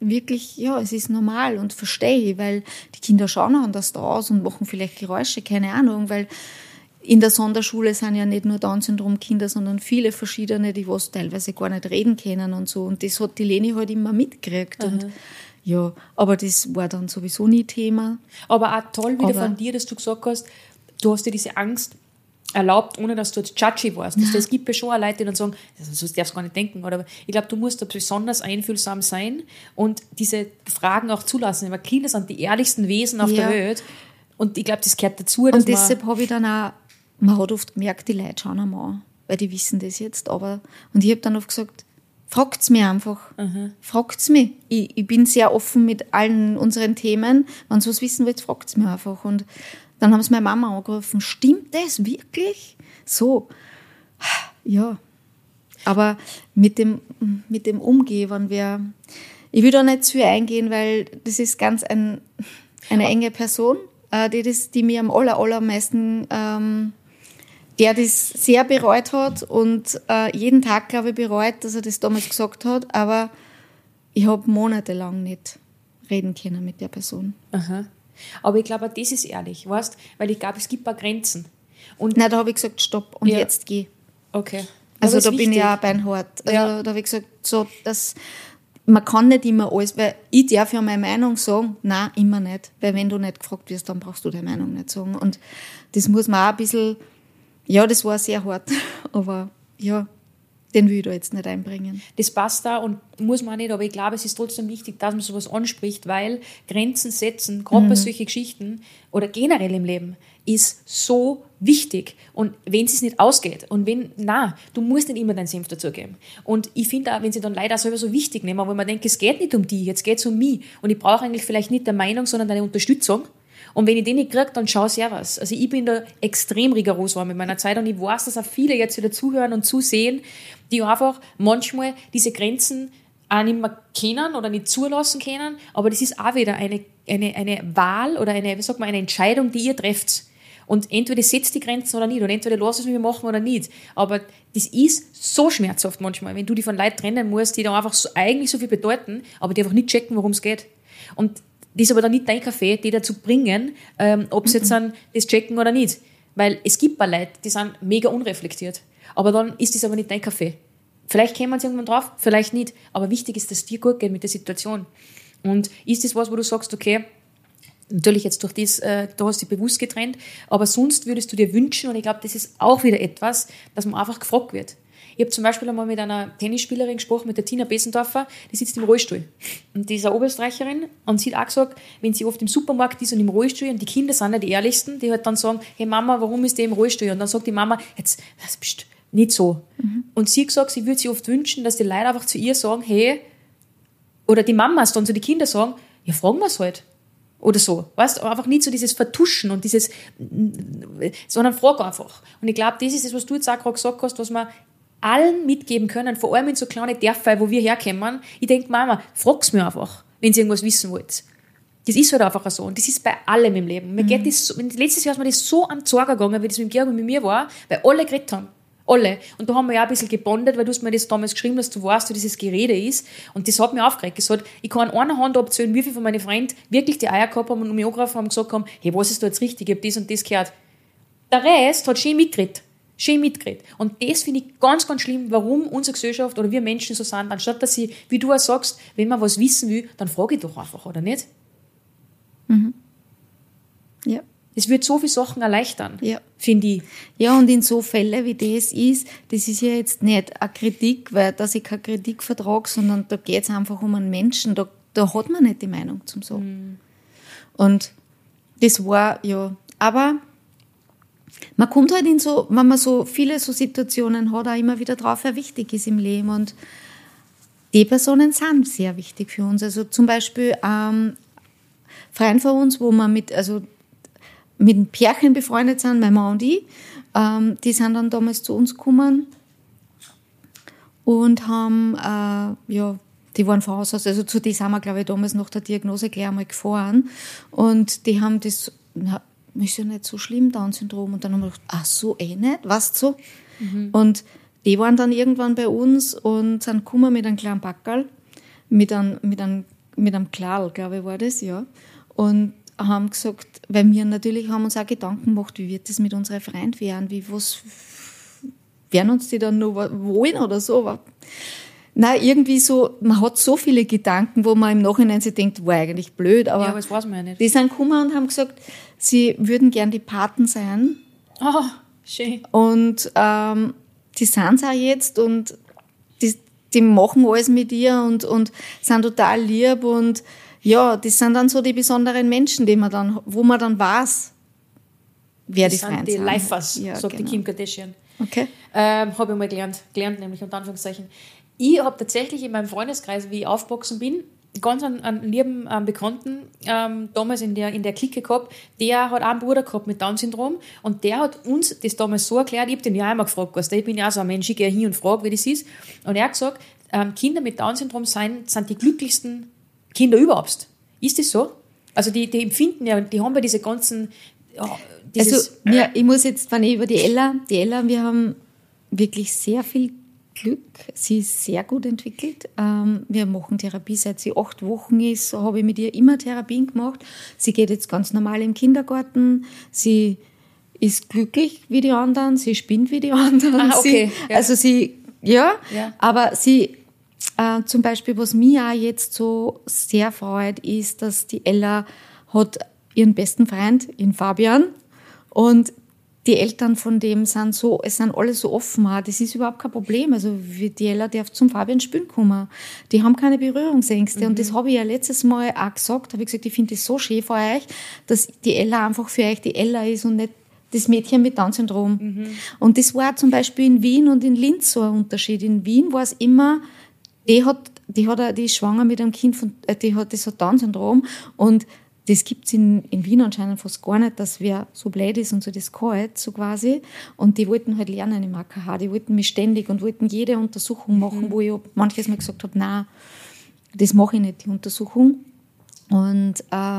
wirklich, ja, es ist normal und verstehe ich, weil die Kinder schauen anders aus und machen vielleicht Geräusche, keine Ahnung, weil in der Sonderschule sind ja nicht nur Down-Syndrom-Kinder, sondern viele verschiedene, die was teilweise gar nicht reden können und so. Und das hat die Leni halt immer mitgekriegt. Und ja, aber das war dann sowieso nie Thema. Aber auch toll wieder von dir, dass du gesagt hast, du hast dir diese Angst erlaubt, ohne dass du jetzt judgy warst. Es gibt ja schon auch Leute, die dann sagen, so darfst du gar nicht denken. Oder ich glaube, du musst da besonders einfühlsam sein und diese Fragen auch zulassen. Weil Kinder sind die ehrlichsten Wesen auf der Welt. Und ich glaube, das gehört dazu. Und deshalb habe ich dann auch, man hat oft gemerkt, die Leute schauen einmal an, weil die wissen das jetzt. Und ich habe dann oft gesagt, fragt's mich einfach. Fragt's mich. Ich bin sehr offen mit allen unseren Themen. Wenn ihr was wissen wollt, fragt's mich einfach. Und dann haben sie meine Mama angerufen, stimmt das wirklich? So, ja. Aber mit dem Umgehen, ich will da nicht zu viel eingehen, weil das ist ganz eine enge Person, die mir am allermeisten, der das sehr bereut hat und jeden Tag, glaube ich, bereut, dass er das damals gesagt hat, aber ich habe monatelang nicht reden können mit der Person. Aha. Aber ich glaube, das ist ehrlich, weißt? Weil ich glaube, es gibt ein paar Grenzen. Und nein, da habe ich gesagt, stopp und jetzt geh. Okay. Also da bin ich auch beinhart. Also da habe ich gesagt, so, man kann nicht immer alles, weil ich darf ja meine Meinung sagen, nein, immer nicht. Weil wenn du nicht gefragt wirst, dann brauchst du deine Meinung nicht sagen. Und das muss man auch ein bisschen, ja, das war sehr hart, aber ja, den will ich da jetzt nicht einbringen. Das passt da und muss man nicht, aber ich glaube, es ist trotzdem wichtig, dass man sowas anspricht, weil Grenzen setzen, gerade bei solchen Geschichten oder generell im Leben, ist so wichtig. Und wenn es nicht ausgeht und du musst nicht immer deinen Senf dazugeben. Und ich finde auch, wenn sie dann leider selber so wichtig nehmen, wo man denkt, es geht nicht um die, jetzt geht es um mich. Und ich brauche eigentlich vielleicht nicht deine Meinung, sondern deine Unterstützung. Und wenn ich den nicht kriege, dann schau sehr was. Also ich bin da extrem rigoros mit meiner Zeit und ich weiß, dass auch viele jetzt wieder zuhören und zusehen, die einfach manchmal diese Grenzen auch nicht mehr kennen oder nicht zulassen können. Aber das ist auch wieder eine Wahl oder eine Entscheidung, die ihr trefft. Und entweder setzt die Grenzen oder nicht und entweder lasst es mich machen oder nicht. Aber das ist so schmerzhaft manchmal, wenn du dich von Leuten trennen musst, die da einfach eigentlich so viel bedeuten, aber die einfach nicht checken, worum es geht. Und das ist aber dann nicht dein Kaffee, die dazu bringen, ob sie jetzt das checken oder nicht. Weil es gibt paar Leute, die sind mega unreflektiert. Aber dann ist das aber nicht dein Kaffee. Vielleicht kämen sie irgendwann drauf, vielleicht nicht. Aber wichtig ist, dass es dir gut geht mit der Situation. Und ist das was, wo du sagst, okay, natürlich jetzt durch das, da hast du dich bewusst getrennt, aber sonst würdest du dir wünschen, und ich glaube, das ist auch wieder etwas, dass man einfach gefragt wird. Ich habe zum Beispiel einmal mit einer Tennisspielerin gesprochen, mit der Tina Besendorfer, die sitzt im Rollstuhl. Und die ist eine Oberösterreicherin und sie hat auch gesagt, wenn sie oft im Supermarkt ist und im Rollstuhl, und die Kinder sind ja die Ehrlichsten, die halt dann sagen, hey Mama, warum ist der im Rollstuhl? Und dann sagt die Mama, jetzt, das bist nicht so. Und sie hat gesagt, sie würde sich oft wünschen, dass die Leute einfach zu ihr sagen, hey, oder die Mamas dann zu den Kindern sagen, ja, fragen wir es halt. Oder so, weißt du, einfach nicht so dieses Vertuschen und dieses, sondern frag einfach. Und ich glaube, das ist das, was du jetzt auch gerade gesagt hast, was wir allen mitgeben können, vor allem in so kleine Dörfer, wo wir herkommen. Ich denke, Mama, frag's mir einfach, wenn ihr irgendwas wissen wollt. Das ist halt einfach so. Und das ist bei allem im Leben. Mir geht das so, letztes Jahr ist mir das so am Zorger gegangen, wie das mit Georg und mit mir war, weil alle geredet haben. Alle. Und da haben wir ja auch ein bisschen gebondet, weil du hast mir das damals geschrieben, dass du weißt, wie dieses Gerede ist. Und das hat mich aufgeregt. Gesagt, ich kann an einer Hand abzählen, wie viele von meinen Freunden wirklich die Eier gehabt haben und mich angerufen haben und gesagt haben, hey, was ist da jetzt richtig? Ich habe das und das gehört. Der Rest hat schön mitgeredet. Und das finde ich ganz, ganz schlimm, warum unsere Gesellschaft oder wir Menschen so sind, anstatt dass sie, wie du auch sagst, wenn man was wissen will, dann frage ich doch einfach, oder nicht? Ja. Es wird so viele Sachen erleichtern, finde ich. Ja, und in so Fällen wie das ist ja jetzt nicht eine Kritik, weil dass ich keine Kritik vertrage, sondern da geht es einfach um einen Menschen. Da hat man nicht die Meinung zum Sagen. Und das war, ja, aber man kommt halt in so, wenn man so viele so Situationen hat, auch immer wieder drauf, wer wichtig ist im Leben. Und die Personen sind sehr wichtig für uns. Also zum Beispiel Freund von uns, wo wir mit einem Pärchen befreundet sind, mein Mann und ich, die sind dann damals zu uns gekommen und haben, die waren von Haus aus, also zu denen sind wir, glaube ich, damals nach der Diagnose gleich einmal gefahren und die haben das, ist ja nicht so schlimm, Down-Syndrom, und dann haben wir gedacht, ach so, nicht, weißt du? Und die waren dann irgendwann bei uns und sind gekommen mit einem kleinen Packerl, mit einem Klarl, glaube ich, war das, ja. Und haben gesagt, weil wir natürlich haben uns auch Gedanken gemacht, wie wird das mit unseren Freunden werden, werden uns die dann noch wollen oder so. Nein, irgendwie so, man hat so viele Gedanken, wo man im Nachhinein sich denkt, war eigentlich blöd, aber das weiß man ja nicht. Die sind gekommen und haben gesagt, sie würden gern die Paten sein. Oh, schön. Und die sind es auch jetzt und die machen alles mit ihr und sind total lieb und ja, das sind dann so die besonderen Menschen, wo man dann weiß, wer die Freunde sind. Die Lifers, ja, sagt genau. die Kim Kardashian. Okay. Habe ich mal gelernt nämlich unter Anführungszeichen. Ich habe tatsächlich in meinem Freundeskreis, wie ich aufgewachsen bin, ganz einen lieben Bekannten damals in der Clique gehabt, der hat auch einen Bruder gehabt mit Down-Syndrom und der hat uns das damals so erklärt, ich habe den ja immer gefragt, ich bin ja auch so ein Mensch, ich gehe hin und frage, wie das ist. Und er hat gesagt, Kinder mit Down-Syndrom sind die glücklichsten Kinder überhaupt. Ist das so? Also die empfinden ja, die haben ja diese ganzen... ich muss jetzt, wenn ich über die Ella, wir haben wirklich sehr viel Glück. Sie ist sehr gut entwickelt. Wir machen Therapie, seit sie 8 Wochen ist, habe ich mit ihr immer Therapien gemacht. Sie geht jetzt ganz normal im Kindergarten. Sie ist glücklich wie die anderen, sie spinnt wie die anderen. Okay. Aber sie, zum Beispiel, was mich auch jetzt so sehr freut, ist, dass die Ella hat ihren besten Freund, in Fabian, und die Eltern von dem sind alle so offen. Das ist überhaupt kein Problem. Also die Ella darf zum Fabian spielen kommen. Die haben keine Berührungsängste. Und das habe ich ja letztes Mal auch gesagt. Habe ich gesagt, ich finde das so schön für euch, dass die Ella einfach für euch die Ella ist und nicht das Mädchen mit Down-Syndrom. Und das war zum Beispiel in Wien und in Linz so ein Unterschied. In Wien war es immer, die ist schwanger mit einem Kind, das hat Down-Syndrom. Und das gibt es in Wien anscheinend fast gar nicht, dass wer so blöd ist und so das kann, so quasi. Und die wollten halt lernen im AKH, die wollten mich ständig und wollten jede Untersuchung machen, wo ich manches Mal gesagt habe, nein, das mache ich nicht, die Untersuchung. Und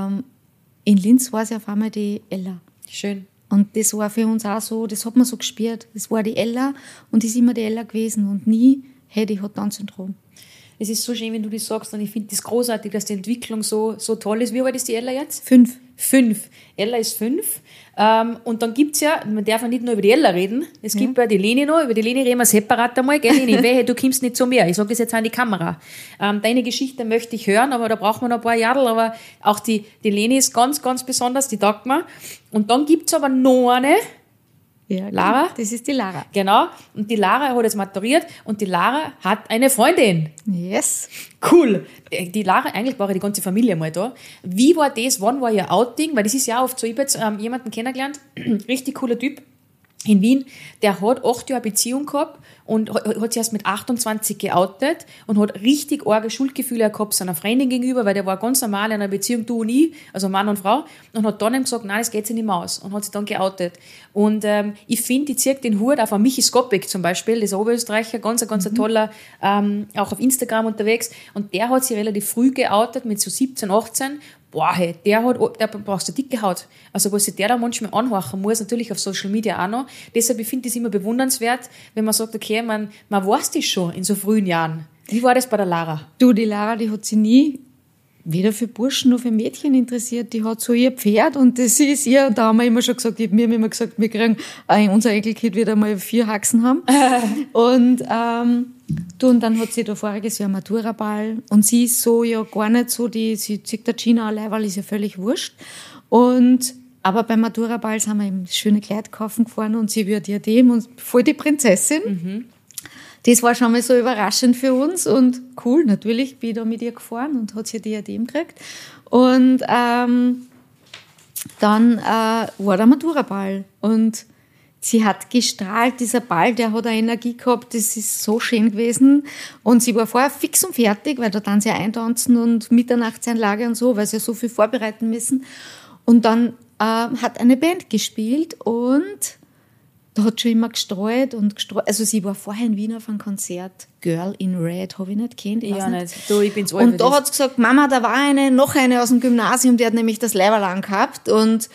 in Linz war es auf einmal die Ella. Schön. Und das war für uns auch so, das hat man so gespürt. Das war die Ella und ist immer die Ella gewesen und nie, hey, die hat Down-Syndrom. Es ist so schön, wenn du das sagst, und ich finde das großartig, dass die Entwicklung so toll ist. Wie alt ist die Ella jetzt? 5. Ella ist 5. Und dann gibt's ja, man darf ja nicht nur über die Ella reden, es gibt ja die Leni noch, über die Leni reden wir separat einmal, gell Leni? Wehe, du kommst nicht zu mir, ich sage das jetzt an die Kamera. Deine Geschichte möchte ich hören, aber da braucht man noch ein paar Jahre, aber auch die Leni ist ganz, ganz besonders, die taugt mir. Und dann gibt's aber noch eine, Ja, Lara? Das ist die Lara. Genau. Und die Lara hat jetzt maturiert und die Lara hat eine Freundin. Yes. Cool. Die Lara, eigentlich war ja die ganze Familie mal da. Wie war das? Wann war ihr Outing? Weil das ist ja oft so. Ich habe jetzt jemanden kennengelernt, richtig cooler Typ in Wien, der hat 8 Jahre Beziehung gehabt und hat sich erst mit 28 geoutet und hat richtig arge Schuldgefühle gehabt seiner Freundin gegenüber, weil der war ganz normal in einer Beziehung, du und ich, also Mann und Frau, und hat dann ihm gesagt, nein, das geht sich nicht mehr aus, und hat sich dann geoutet. Und ich finde, die zieht den Hut auf an Michi Skopek zum Beispiel, das ist ein Oberösterreicher, ganz ein toller, auch auf Instagram unterwegs, und der hat sich relativ früh geoutet, mit so 17, 18, boah, hey, der brauchst du dicke Haut. Also, was sich der da manchmal anhorchen muss, natürlich auf Social Media auch noch. Deshalb, ich finde das immer bewundernswert, wenn man sagt, okay, man weiß das schon in so frühen Jahren. Wie war das bei der Lara? Du, die Lara, die hat sich nie weder für Burschen noch für Mädchen interessiert. Die hat so ihr Pferd und das ist ihr, da haben wir immer schon gesagt, wir haben immer gesagt, wir kriegen, unser Enkelkind wird einmal 4 Haxen haben. Und dann hat sie da voriges Jahr Maturaball und sie ist so ja gar nicht so, sie zieht der Gina allein, weil ist ja völlig wurscht. Aber beim Maturaball sind wir eben schöne Kleid kaufen gefahren und sie wird Diadem und voll die Prinzessin. Mhm. Das war schon mal so überraschend für uns und cool, natürlich bin ich da mit ihr gefahren und hat sie Diadem gekriegt. Und dann war der Maturaball und sie hat gestrahlt, dieser Ball, der hat eine Energie gehabt, das ist so schön gewesen. Und sie war vorher fix und fertig, weil da dann sie eintanzen und Mitternachtseinlage und so, weil sie ja so viel vorbereiten müssen. Und dann hat eine Band gespielt und da hat schon immer gestreut. Also sie war vorher in Wien auf einem Konzert, Girl in Red, habe ich nicht kennt. Ja, nicht. Du, ich bin's alt. Und da hat sie gesagt, Mama, da war noch eine aus dem Gymnasium, die hat nämlich das Leiberl angehabt und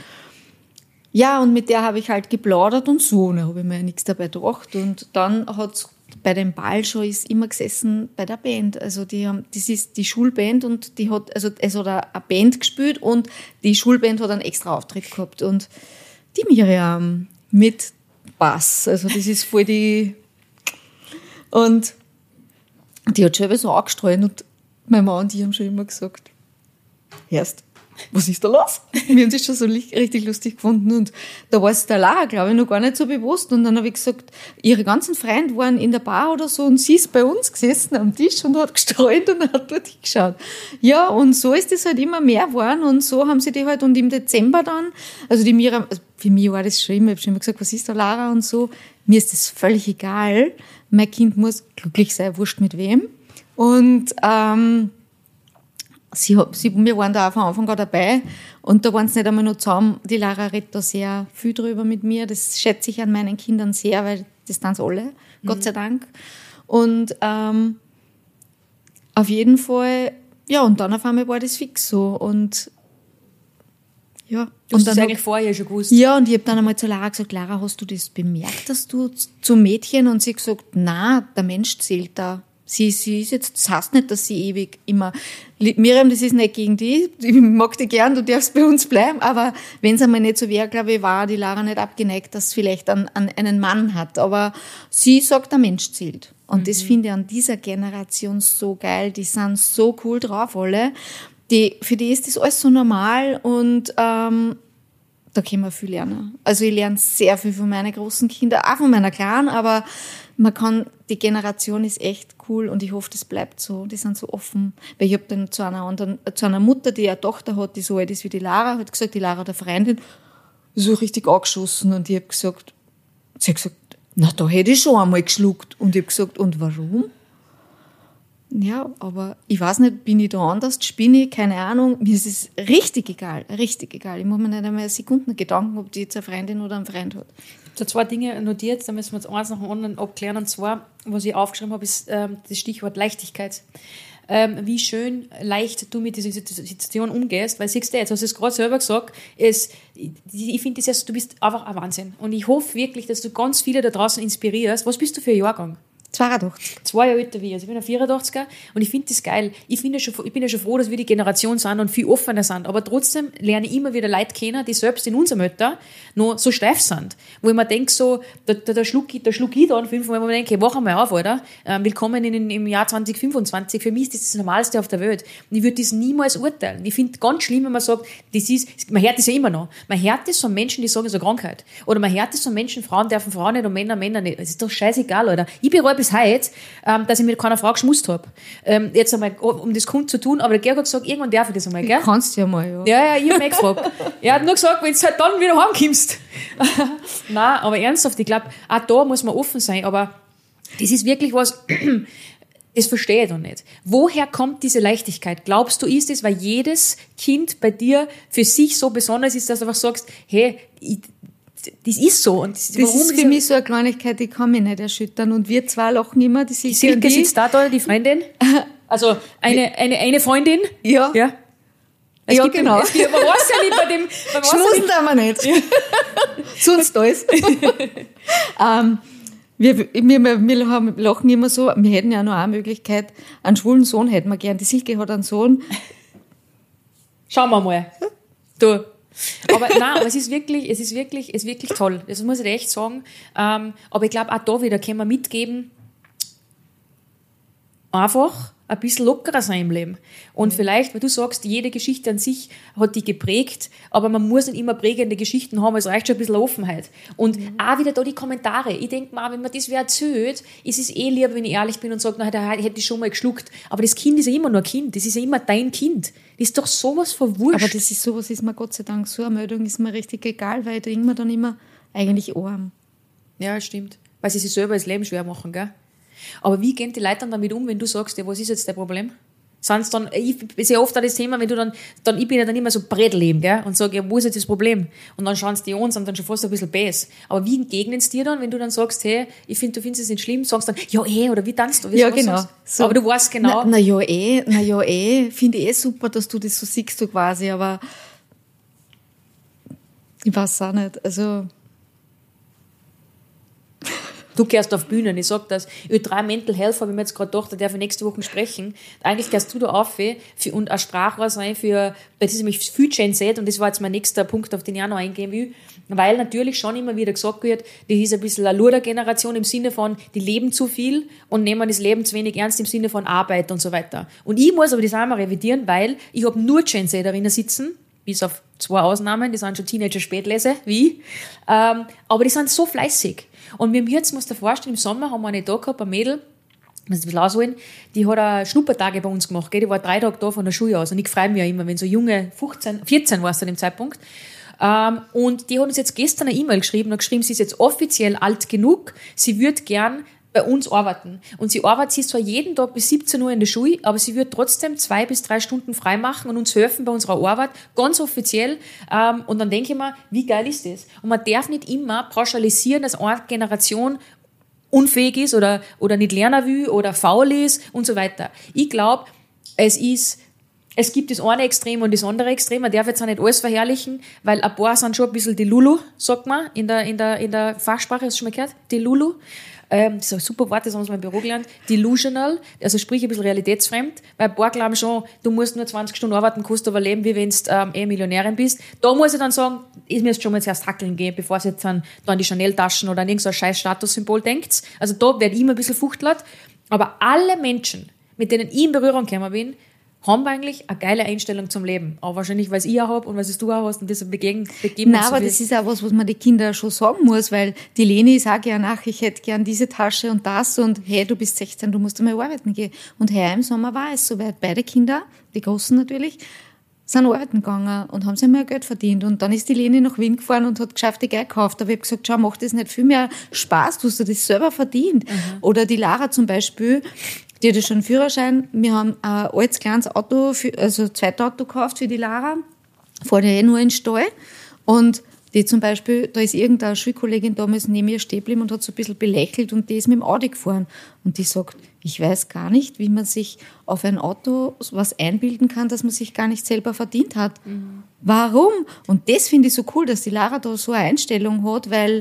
ja, und mit der habe ich halt geplaudert und so, da habe ich mir ja nichts dabei gedacht. Und dann hat bei dem Ball schon ist immer gesessen bei der Band. Also das ist die Schulband und die hat, also es hat eine Band gespielt und die Schulband hat einen extra Auftritt gehabt. Und die Miriam mit Bass, also das ist voll die... Und die hat schon so angestrahlt und meine Mama und ich haben schon immer gesagt, hörst, was ist da los? Wir haben das schon so richtig lustig gefunden und da war es der Lara, glaube ich, noch gar nicht so bewusst und dann habe ich gesagt, ihre ganzen Freunde waren in der Bar oder so und sie ist bei uns gesessen am Tisch und hat gestrahlt und hat dort hingeschaut. Ja, und so ist es halt immer mehr geworden und so haben sie die halt und im Dezember dann, also die Miriam, also für mich war das schon immer, ich habe schon immer gesagt, was ist da Lara und so, mir ist das völlig egal, mein Kind muss glücklich sein, wurscht mit wem und wir waren da auch von Anfang an dabei und da waren sie nicht einmal noch zusammen. Die Lara redet da sehr viel drüber mit mir. Das schätze ich an meinen Kindern sehr, weil das tun sie alle, Gott sei Dank. Und auf jeden Fall, ja, und dann auf einmal war das fix so. Und ja. Du hast das eigentlich vorher schon gewusst? Ja, und ich habe dann einmal zu Lara gesagt, Lara, hast du das bemerkt, dass du zum Mädchen? Und sie hat gesagt, na, der Mensch zählt da. Sie ist jetzt, das heißt nicht, dass sie ewig immer, Miriam, das ist nicht gegen die, ich mag dich gern, du darfst bei uns bleiben, aber wenn es einmal nicht so wäre, glaube ich, war die Lara nicht abgeneigt, dass sie vielleicht an einen Mann hat, aber sie sagt, der Mensch zählt. Und das finde ich an dieser Generation so geil, die sind so cool drauf alle, für die ist das alles so normal und da können wir viel lernen. Also ich lerne sehr viel von meinen großen Kindern, auch von meiner Kleinen, aber die Generation ist echt cool und ich hoffe, das bleibt so. Die sind so offen. Weil ich habe dann zu einer Mutter, die eine Tochter hat, die so alt ist wie die Lara, hat gesagt, die Lara hat eine Freundin, so richtig angeschossen und ich habe gesagt, sie hat gesagt, na, da hätte ich schon einmal geschluckt. Und ich habe gesagt, und warum? Ja, aber ich weiß nicht, bin ich da anders, spinne ich, keine Ahnung. Mir ist es richtig egal. Ich mache mir nicht einmal Sekunden Gedanken, ob die jetzt eine Freundin oder einen Freund hat. Ich habe 2 Dinge notiert, da müssen wir jetzt eins nach dem anderen abklären. Und zwar, was ich aufgeschrieben habe, ist das Stichwort Leichtigkeit. Wie schön leicht du mit dieser Situation umgehst, weil siehst du jetzt, hast du es gerade selber gesagt, ich finde, du bist einfach ein Wahnsinn. Und ich hoffe wirklich, dass du ganz viele da draußen inspirierst. Was bist du für ein Jahrgang? 82. 2 Jahre älter wie ich. Also ich bin ein 84er und ich finde das geil. Ich bin ja schon froh, dass wir die Generation sind und viel offener sind. Aber trotzdem lerne ich immer wieder Leute kennen, die selbst in unserem Alter noch so steif sind. Wo ich mir denke, so, da schluck ich dann 5, weil ich mir denke, wach einmal auf, Alter. Willkommen im Jahr 2025. Für mich ist das das Normalste auf der Welt. Und ich würde das niemals urteilen. Ich finde es ganz schlimm, wenn man sagt, man hört das ja immer noch. Man hört das von Menschen, die sagen, es ist eine Krankheit. Oder man hört das von Menschen, Frauen dürfen Frauen nicht und Männer nicht. Es ist doch scheißegal, Alter. Ich bereue bis heute, dass ich mit keiner Frau geschmust habe. Jetzt einmal, um das kund zu tun, aber der Georg hat gesagt, irgendwann darf ich das einmal, gell? Du kannst ja mal, ja. Ja, ich habe mich gefragt. Er hat nur gesagt, wenn du halt dann wieder heimkommst. Nein, aber ernsthaft, ich glaube, auch da muss man offen sein, aber das ist wirklich was, das verstehe ich doch nicht. Woher kommt diese Leichtigkeit? Glaubst du, ist es, weil jedes Kind bei dir für sich so besonders ist, dass du einfach sagst, hey, das ist so. Und das ist für mich so eine Kleinigkeit, die kann mich nicht erschüttern. Und wir 2 lachen immer. Die Silke sitzt da, die Freundin. Also eine Freundin. Ja. Ja, Genau. Man weiß ja nicht bei dem... Schmusen darf man nicht. Ja. Sonst alles. Wir lachen immer so, wir hätten ja noch eine Möglichkeit, einen schwulen Sohn hätten wir gern. Die Silke hat einen Sohn. Schauen wir mal. Du... aber es ist wirklich toll. Das muss ich dir echt sagen. Aber ich glaube, auch da wieder können wir mitgeben, einfach ein bisschen lockerer sein im Leben. Und vielleicht, weil du sagst, jede Geschichte an sich hat die geprägt, aber man muss nicht immer prägende Geschichten haben, es reicht schon ein bisschen Offenheit. Und auch wieder da die Kommentare. Ich denke mal, wenn man das wer erzählt, ist es lieber, wenn ich ehrlich bin und sage, na, da hätte ich schon mal geschluckt. Aber das Kind ist ja immer nur ein Kind. Das ist ja immer dein Kind. Das ist doch sowas verwurscht. Aber das ist sowas, ist mir Gott sei Dank, so eine Meldung ist mir richtig egal, weil ich denke mir dann immer, eigentlich arm. Ja, stimmt. Weil sie sich selber das Leben schwer machen, gell? Aber wie gehen die Leute dann damit um, wenn du sagst, ja, was ist jetzt dein Problem? Sind's dann, ich sehe oft auch das Thema, wenn du dann, ich bin ja dann immer so Brettleben, gell, und sage, ja, wo ist jetzt das Problem? Und dann schauen sie die an und sind dann schon fast ein bisschen bäs. Aber wie entgegnen sie dir dann, wenn du dann sagst, hey, du findest es nicht schlimm, sagst dann, ja, oder wie tanzt du? Ja, genau. So. Aber du weißt genau. Na ja, finde ich super, dass du das so siehst, so quasi, aber ich weiß auch nicht, also, Du gehst auf Bühnen, ich sag das, Ö3 Mental Health habe ich mir jetzt gerade gedacht, da darf ich nächste Woche sprechen. Eigentlich gehst du da auf und ein Sprachrohr sein für, das ist nämlich viel Gen Z und das war jetzt mein nächster Punkt, auf den ich auch noch eingehen will, weil natürlich schon immer wieder gesagt wird, das ist ein bisschen eine Luder-Generation im Sinne von, die leben zu viel und nehmen das Leben zu wenig ernst im Sinne von Arbeit und so weiter. Und ich muss aber das auch mal revidieren, weil ich habe nur Gen Z-Erinnen sitzen, bis auf 2 Ausnahmen, die sind schon Teenager-Spätlese, wie ich. Aber die sind so fleißig. Und wir jetzt, musst du dir vorstellen, im Sommer haben wir eine da gehabt, ein Mädel, muss ich ein bisschen ausholen, die hat auch Schnuppertage bei uns gemacht, gell? Die war 3 Tage da von der Schule aus. Und ich freue mich ja immer, wenn so junge, 14 war es zu dem Zeitpunkt. Und die hat uns jetzt gestern eine E-Mail geschrieben, sie ist jetzt offiziell alt genug, sie würde gern bei uns arbeiten. Und sie ist zwar jeden Tag bis 17 Uhr in der Schule, aber sie wird trotzdem 2 bis 3 Stunden frei machen und uns helfen bei unserer Arbeit, ganz offiziell. Und dann denke ich mir, wie geil ist das? Und man darf nicht immer pauschalisieren, dass eine Generation unfähig ist oder nicht lernen will oder faul ist und so weiter. Ich glaube, es gibt das eine Extrem und das andere Extrem. Man darf jetzt auch nicht alles verherrlichen, weil ein paar sind schon ein bisschen die Lulu, sagt man in der Fachsprache, hast du schon mal gehört? Die Lulu. Das ist ein super Wort, das haben wir im Büro gelernt. Delusional, also sprich ein bisschen realitätsfremd, weil ein paar glauben schon, du musst nur 20 Stunden arbeiten, kannst aber leben, wie wenn du Millionärin bist. Da muss ich dann sagen, ich müsste schon mal zuerst hackeln gehen, bevor ihr jetzt dann an die Chanel-Taschen oder an irgendein scheiß Statussymbol denkt. Also da werde ich immer ein bisschen fuchtlert. Aber alle Menschen, mit denen ich in Berührung gekommen bin, haben wir eigentlich eine geile Einstellung zum Leben. Aber wahrscheinlich, weil es ich auch habe und weil es du auch hast und deshalb begeben Nein, aber das ist auch was man den Kindern schon sagen muss, weil die Leni sagt ja nach, ich hätte gern diese Tasche und das und hey, du bist 16, du musst einmal arbeiten gehen. Und heuer im Sommer war es soweit. Beide Kinder, die Großen natürlich, sind arbeiten gegangen und haben sich einmal Geld verdient. Und dann ist die Leni nach Wien gefahren und hat geschafft, die Geige gekauft. Aber ich habe gesagt, schau, macht das nicht viel mehr Spaß, du hast das selber verdient. Mhm. Oder die Lara zum Beispiel, die hat ja schon einen Führerschein. Wir haben ein altes, kleines Auto, also zweites Auto gekauft für die Lara. Fährt ja nur in den Stall. Und die zum Beispiel, da ist irgendeine Schulkollegin damals neben ihr stehen geblieben und hat so ein bisschen belächelt und die ist mit dem Audi gefahren. Und die sagt, ich weiß gar nicht, wie man sich auf ein Auto was einbilden kann, dass man sich gar nicht selber verdient hat. Mhm. Warum? Und das finde ich so cool, dass die Lara da so eine Einstellung hat, weil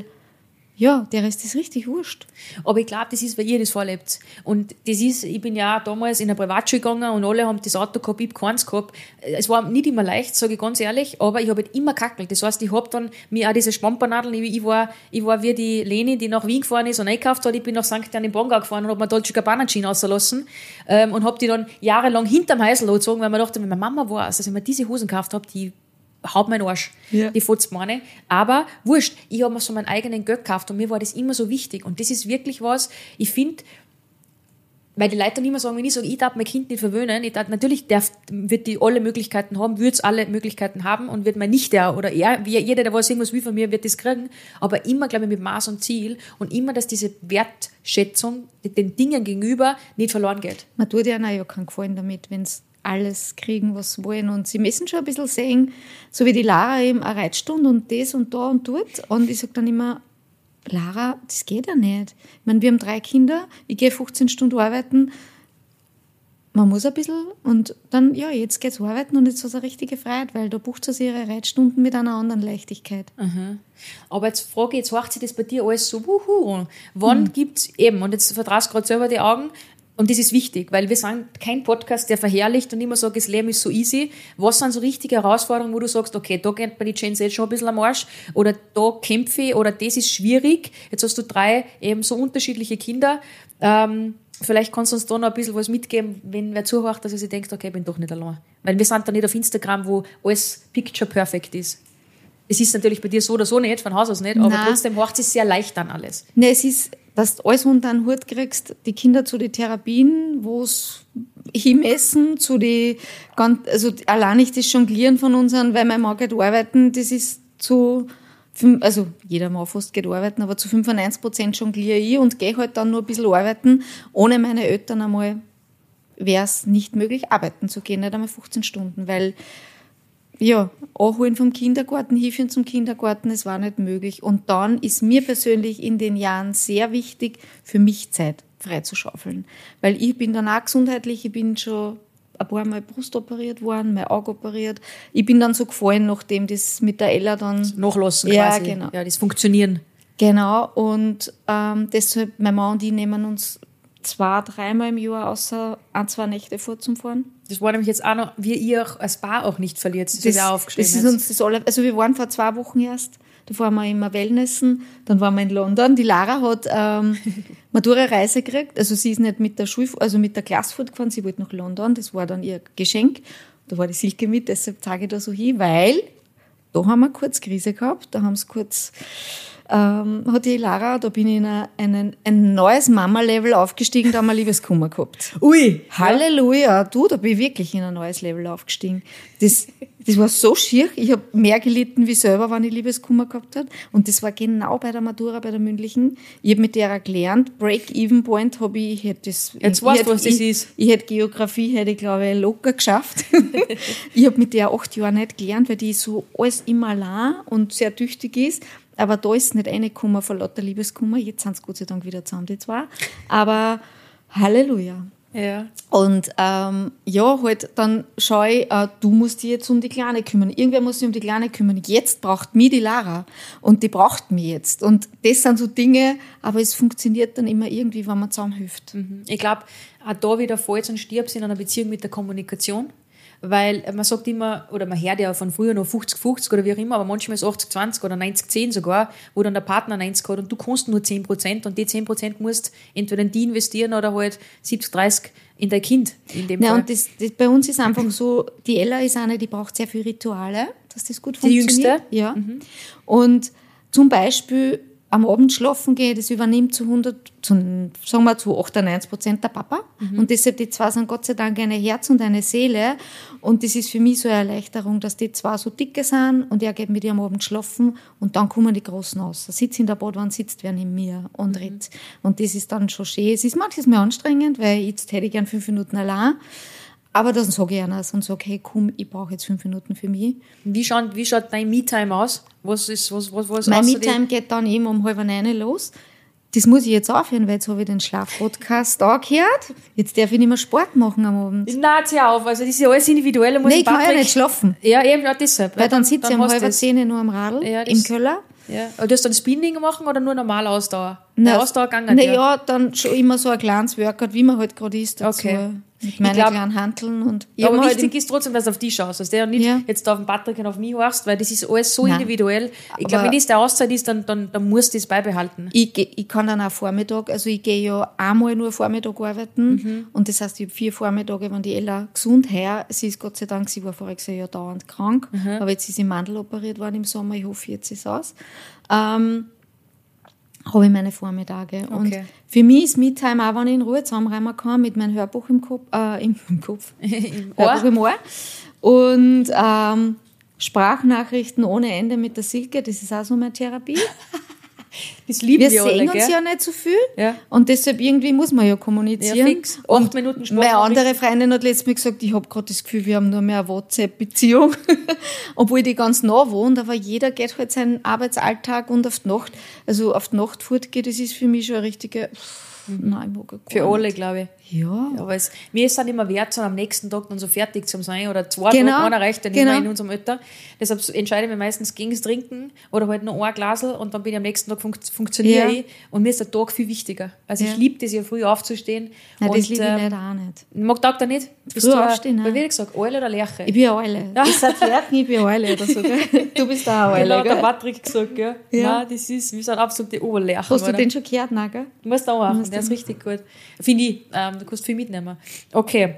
ja, der Rest ist richtig wurscht. Aber ich glaube, das ist, weil ihr das vorlebt. Und das ist, ich bin ja damals in eine Privatschule gegangen und alle haben das Auto gehabt, ich habe keins gehabt. Es war nicht immer leicht, sage ich ganz ehrlich, aber ich habe halt immer kackelt. Das heißt, ich habe dann mir auch diese Spampernadeln, ich war wie die Leni, die nach Wien gefahren ist und eingekauft hat, ich bin nach St. Jan in Bongau gefahren und habe mir Dolce Gabbana Jeans ausgelassen und habe die dann jahrelang hinterm Häusl gezogen, weil man dachte, wenn meine Mama war, also wenn man diese Hosen gekauft habe, die haut meinen Arsch, ja. Die fotzt meine. Aber wurscht, ich habe mir so meinen eigenen Geld gekauft und mir war das immer so wichtig. Und das ist wirklich was, ich finde, weil die Leute dann immer sagen, wenn ich sage, ich darf mein Kind nicht verwöhnen, natürlich wird die alle Möglichkeiten haben, wird es alle Möglichkeiten haben und wird mein Nichter oder er, jeder, der was irgendwas will von mir, wird das kriegen. Aber immer, glaube ich, mit Maß und Ziel und immer, dass diese Wertschätzung den Dingen gegenüber nicht verloren geht. Man tut ja auch keinen Gefallen damit, wenn es alles kriegen, was sie wollen. Und sie müssen schon ein bisschen sehen, so wie die Lara eben eine Reitstunde und das und da und dort. Und ich sage dann immer, Lara, das geht ja nicht. Ich meine, wir haben 3 Kinder, ich gehe 15 Stunden arbeiten. Man muss ein bisschen und dann, ja, jetzt geht es arbeiten und jetzt hat es eine richtige Freiheit, weil da bucht sie ihre Reitstunden mit einer anderen Leichtigkeit. Mhm. Aber jetzt frage ich, jetzt macht sich das bei dir alles so, wann gibt's eben, und jetzt vertraust du gerade selber die Augen, und das ist wichtig, weil wir sind kein Podcast, der verherrlicht und immer sagt, das Leben ist so easy. Was sind so richtige Herausforderungen, wo du sagst, okay, da geht bei die Gen Z schon ein bisschen am Arsch oder da kämpfe ich oder das ist schwierig. Jetzt hast du 3 eben so unterschiedliche Kinder. Vielleicht kannst du uns da noch ein bisschen was mitgeben, wenn wer zuhört, dass er sich denkt, okay, ich bin doch nicht allein. Weil wir sind da nicht auf Instagram, wo alles picture perfect ist. Es ist natürlich bei dir so oder so nicht, von Haus aus nicht, aber trotzdem macht es sehr leicht an alles. Nein, es ist, dass du alles unter einen Hut kriegst, die Kinder zu den Therapien, wo es hinmessen, zu die, also allein nicht das Jonglieren von unseren, weil mein Mann geht arbeiten, das ist also jeder Mann fast geht arbeiten, aber zu 95% jongliere ich und gehe halt dann nur ein bisschen arbeiten. Ohne meine Eltern einmal wäre es nicht möglich, arbeiten zu gehen, nicht einmal 15 Stunden, weil ja, anholen vom Kindergarten, hinführen zum Kindergarten, es war nicht möglich. Und dann ist mir persönlich in den Jahren sehr wichtig, für mich Zeit freizuschaufeln. Weil ich bin dann auch gesundheitlich, ich bin schon ein paar Mal Brust operiert worden, mein Auge operiert. Ich bin dann so gefallen, nachdem das mit der Ella dann nachlassen ja, quasi. Genau. Ja, das Funktionieren. Genau, und deshalb, mein Mann und ich nehmen uns 2-3 Mal im Jahr außer 1-2 Nächte vor zum Fahren. Das war nämlich jetzt auch noch, wie ihr als Paar auch nicht verliert. Das ist auch aufgeschrieben. Das ist uns das alle, also wir waren vor 2 Wochen erst, da waren wir immer Wellnessen, dann waren wir in London. Die Lara hat Matura-Reise gekriegt, also sie ist nicht mit der also mit der Klasse fortgefahren, sie wollte nach London, das war dann ihr Geschenk. Da war die Silke mit, deshalb zeige ich da so hin, weil da haben wir kurz Krise gehabt, da haben sie kurz hat die Lara, da bin ich in ein neues Mama-Level aufgestiegen, da haben wir Liebeskummer gehabt. Ui! Halleluja! Du, da bin ich wirklich in ein neues Level aufgestiegen. Das war so schier. Ich habe mehr gelitten wie selber, wenn ich Liebeskummer gehabt habe. Und das war genau bei der Matura, bei der mündlichen. Ich habe mit der gelernt, Break-Even-Point habe ich, Jetzt weißt du, was das ist. Ich hätte Geografie, glaube ich, locker geschafft. Ich habe mit der 8 Jahre nicht gelernt, weil die so alles immer allein und sehr tüchtig ist. Aber da ist nicht reingekommen vor lauter Liebeskummer. Jetzt sind sie Gott sei Dank wieder zusammen, die zwei. Aber Halleluja. Ja. Und halt dann schaue ich, du musst dich jetzt um die Kleine kümmern. Irgendwer muss sich um die Kleine kümmern. Jetzt braucht mich die Lara. Und die braucht mich jetzt. Und das sind so Dinge, aber es funktioniert dann immer irgendwie, wenn man zusammenhilft. Ich glaube, auch da wieder Falls und Stirbs in einer Beziehung mit der Kommunikation. Weil man sagt immer, oder man hört ja von früher noch 50-50 oder wie auch immer, aber manchmal ist 80-20 oder 90-10 sogar, wo dann der Partner 90 hat und du kannst nur 10% und die 10% musst entweder in die investieren oder halt 70-30 in dein Kind. In dem Fall. Und das bei uns ist einfach so, die Ella ist eine, die braucht sehr viele Rituale, dass das gut funktioniert. Die Jüngste? Ja. Und zum Beispiel am Abend schlafen gehen, das übernimmt zu 98% der Papa. Und deshalb, die zwei sind Gott sei Dank ein Herz und eine Seele. Und das ist für mich so eine Erleichterung, dass die zwei so dicke sind und er geht mit ihr am Abend schlafen und dann kommen die Großen raus. Er sitzt in der Badwanne, sitzt wer neben mir und redet. Und das ist dann schon schön. Es ist manches mehr anstrengend, weil jetzt hätte ich gern 5 Minuten allein. Aber dann sage ich einer und sage, hey, komm, ich brauche jetzt 5 Minuten für mich. Wie schaut dein Me-Time aus? Was mein Me-Time geht dann eben um 8:30 los. Das muss ich jetzt aufhören, weil jetzt habe ich den Schlaf-Podcast angehört. Jetzt darf ich nicht mehr Sport machen am Abend. Nein, hör auf. Also das ist ja alles individuell. Nein, ich kann ja nicht schlafen. Ja, eben, ja, deshalb. Weil dann sitze ich um 9:30 nur am Radl im Keller. Ja. Aber du hast dann Spinning machen oder nur normal Ausdauer? Ausdauer gegangen. Ja, dann schon immer so ein kleines Workout, wie man halt gerade ist. Dazu. Okay. Mit meinen kleinen Hanteln. Und aber wichtig ist trotzdem, dass du auf dich schaust. Dass der nicht jetzt auf den Patrick und auf mich horchst, weil das ist alles so individuell. Ich glaube, wenn das der Auszeit ist, dann musst du das beibehalten. Ich kann dann auch Vormittag, also ich gehe ja einmal nur Vormittag arbeiten. Und das heißt, ich habe 4 Vormittage, wenn die Ella gesund her, sie ist Gott sei Dank, sie war voriges Jahr dauernd krank, aber jetzt ist sie Mandel operiert worden im Sommer, ich hoffe, jetzt ist es aus. Habe ich meine Vormittage. Okay. Und für mich ist Me-Time auch, wenn ich in Ruhe zusammenräumen kann, mit meinem Hörbuch im Kopf. Im Hörbuch im Ohr. Und Sprachnachrichten ohne Ende mit der Silke, das ist auch so meine Therapie. Das lieben wir alle, sehen uns ja nicht so viel. Ja. Und deshalb irgendwie muss man ja kommunizieren. Ja, fix. 8 Minuten Spaß. Meine andere Freundin hat letztes Mal gesagt, ich habe gerade das Gefühl, wir haben nur mehr eine WhatsApp-Beziehung. Obwohl die ganz nah wohnt, aber jeder geht halt seinen Arbeitsalltag und auf die Nacht. Also auf die Nacht fortgeht, das ist für mich schon eine richtige... Nein, ich mag gar für alle, glaube ich. Ja. Aber mir ist dann immer wert, so am nächsten Tag dann so fertig zu sein oder 2 Tage, einer reicht dann immer in unserem Alter. Deshalb entscheide ich mich meistens gegen das Trinken oder halt noch ein Glasl und dann bin ich am nächsten Tag funktioniere ich. Und mir ist der Tag viel wichtiger. Also ich liebe das ja, früh aufzustehen. Nein, das liebe ich nicht auch nicht. Mag Tag da nicht? Früh aufstehen, nein. Wie gesagt, Eule oder Lerche? Ich bin eine Eule. Ja. Ich sage Lerchen, ich bin eine Eule oder so. Gell? Du bist auch eine Eule, genau, gell? Der Patrick gesagt, gell? Ja. Nein, wir sind absolute Oberlerchen. Hast du den schon gehört, nein, gell? Du musst auch machen, der ist richtig gut. Finde ich, du kannst viel mitnehmen. Okay.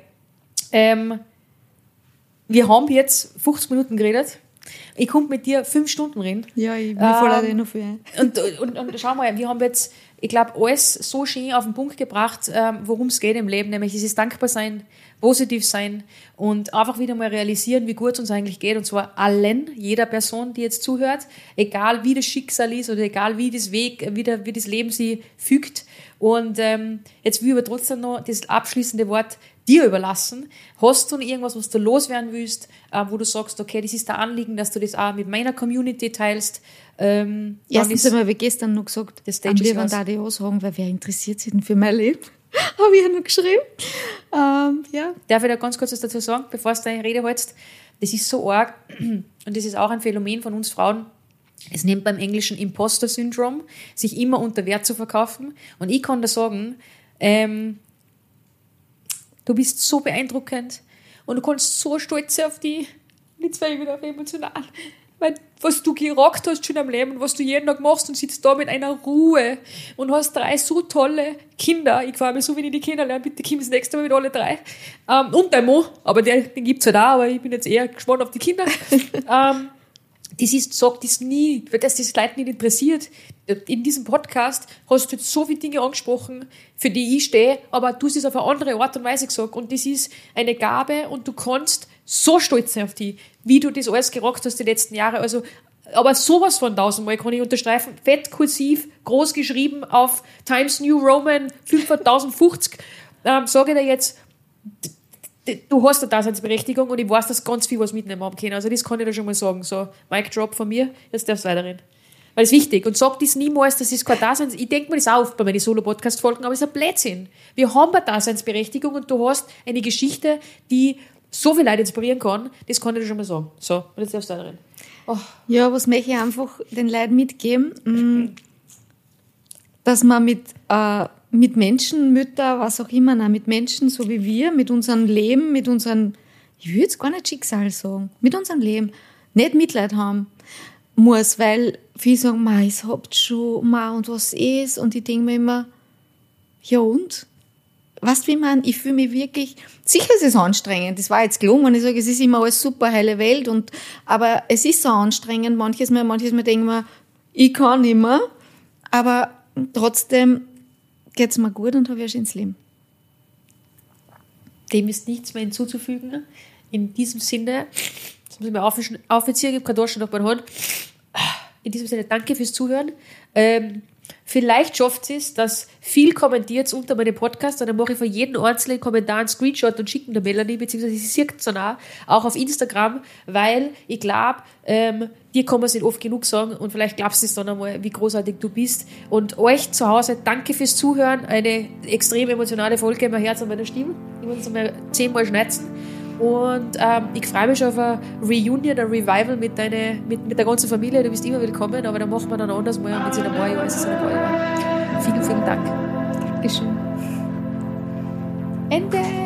Wir haben jetzt 50 Minuten geredet. Ich konnte mit dir 5 Stunden reden. Ja, ich bin voll noch viel ein. Und schau mal, wir haben jetzt, ich glaube, alles so schön auf den Punkt gebracht, worum es geht im Leben, nämlich dieses Dankbarsein, positiv sein und einfach wieder mal realisieren, wie gut es uns eigentlich geht, und zwar allen, jeder Person, die jetzt zuhört, egal wie das Schicksal ist oder egal wie das wie das Leben sie fügt. Und jetzt will ich aber trotzdem noch das abschließende Wort dir überlassen. Hast du noch irgendwas, was du loswerden willst, wo du sagst, okay, das ist der Anliegen, dass du das auch mit meiner Community teilst? Erstens einmal, wie gestern noch gesagt, wir werden da die auch sagen, weil wer interessiert sich denn für mein Leben? Habe ich ja noch geschrieben. Ja. Darf ich da ganz kurz was dazu sagen, bevor du deine Rede hältst? Das ist so arg und das ist auch ein Phänomen von uns Frauen. Es nennt beim Englischen Imposter-Syndrom, sich immer unter Wert zu verkaufen. Und ich kann da sagen, du bist so beeindruckend und du kannst so stolz sein auf die. Jetzt werde ich wieder emotional. Weil was du gerockt hast schon am Leben und was du jeden Tag machst und sitzt da mit einer Ruhe und hast 3 so tolle Kinder. Ich freue mich so, wenn ich die kennenlerne. Bitte komm das nächste Mal mit alle 3. Und dein Mann, aber den gibt's halt auch, aber ich bin jetzt eher gespannt auf die Kinder. Sag das nie, weil das Leute nicht interessiert. In diesem Podcast hast du jetzt so viele Dinge angesprochen, für die ich stehe, aber du hast es auf eine andere Art und Weise gesagt. Und das ist eine Gabe und du kannst so stolz sein auf die, wie du das alles gerockt hast die letzten Jahre. Also, aber sowas von 1000-mal kann ich unterstreichen. Fett, kursiv, groß geschrieben auf Times New Roman 5050. Sage ich dir jetzt, du hast eine Daseinsberechtigung und ich weiß, dass ganz viel was mitnehmen haben können. Also das kann ich dir schon mal sagen. So, Mic Drop von mir, jetzt darfst du weiterreden. Weil es ist wichtig. Und sag das niemals, das ist kein Daseins... Ich denke mir das auf bei meinen Solo-Podcast-Folgen, aber es ist ein Blödsinn. Wir haben eine Daseinsberechtigung und du hast eine Geschichte, die so viele Leute inspirieren kann, das kann ich dir schon mal sagen. So, und jetzt darfst du weiterreden. Oh. Ja, was möchte ich einfach den Leuten mitgeben? Dass man mit Menschen, Mütter, was auch immer, mit Menschen, so wie wir, mit unserem Leben, mit unseren, ich würde jetzt gar nicht Schicksal sagen, mit unserem Leben, nicht Mitleid haben muss, weil viele sagen, es habt schon, und was ist? Und ich denke mir immer, ja und? Weißt du, wie man, ich fühle mich wirklich, sicher ist es anstrengend, das war jetzt gelungen, ich sage, es ist immer alles super, heile Welt, aber es ist so anstrengend, manches Mal denken wir, ich kann nicht mehr, aber trotzdem geht es mir gut und habe ich ein schönes Leben. Dem ist nichts mehr hinzuzufügen. In diesem Sinne, jetzt muss ich mir aufziehen, ich habe keine Taschen auf meiner Hand. In diesem Sinne, danke fürs Zuhören. Vielleicht schafft es, dass viel kommentiert unter meinem Podcast und dann mache ich von jedem einzelnen Kommentar einen Screenshot und schicke der Melanie, beziehungsweise sie sieht es dann auch auf Instagram, weil ich glaube, dir kann man es nicht oft genug sagen und vielleicht glaubst du es dann einmal, wie großartig du bist. Und euch zu Hause, danke fürs Zuhören. Eine extrem emotionale Folge, mein Herz an meiner Stimme. Ich muss es einmal 10-mal schneuzen. Und ich freue mich schon auf eine Reunion, ein Revival mit der ganzen Familie. Du bist immer willkommen, aber dann machen wir dann anders mal. Und wenn es in ein paar Jahren ist, es in ein paar Jahren. Vielen, vielen Dank. Dankeschön. Ende.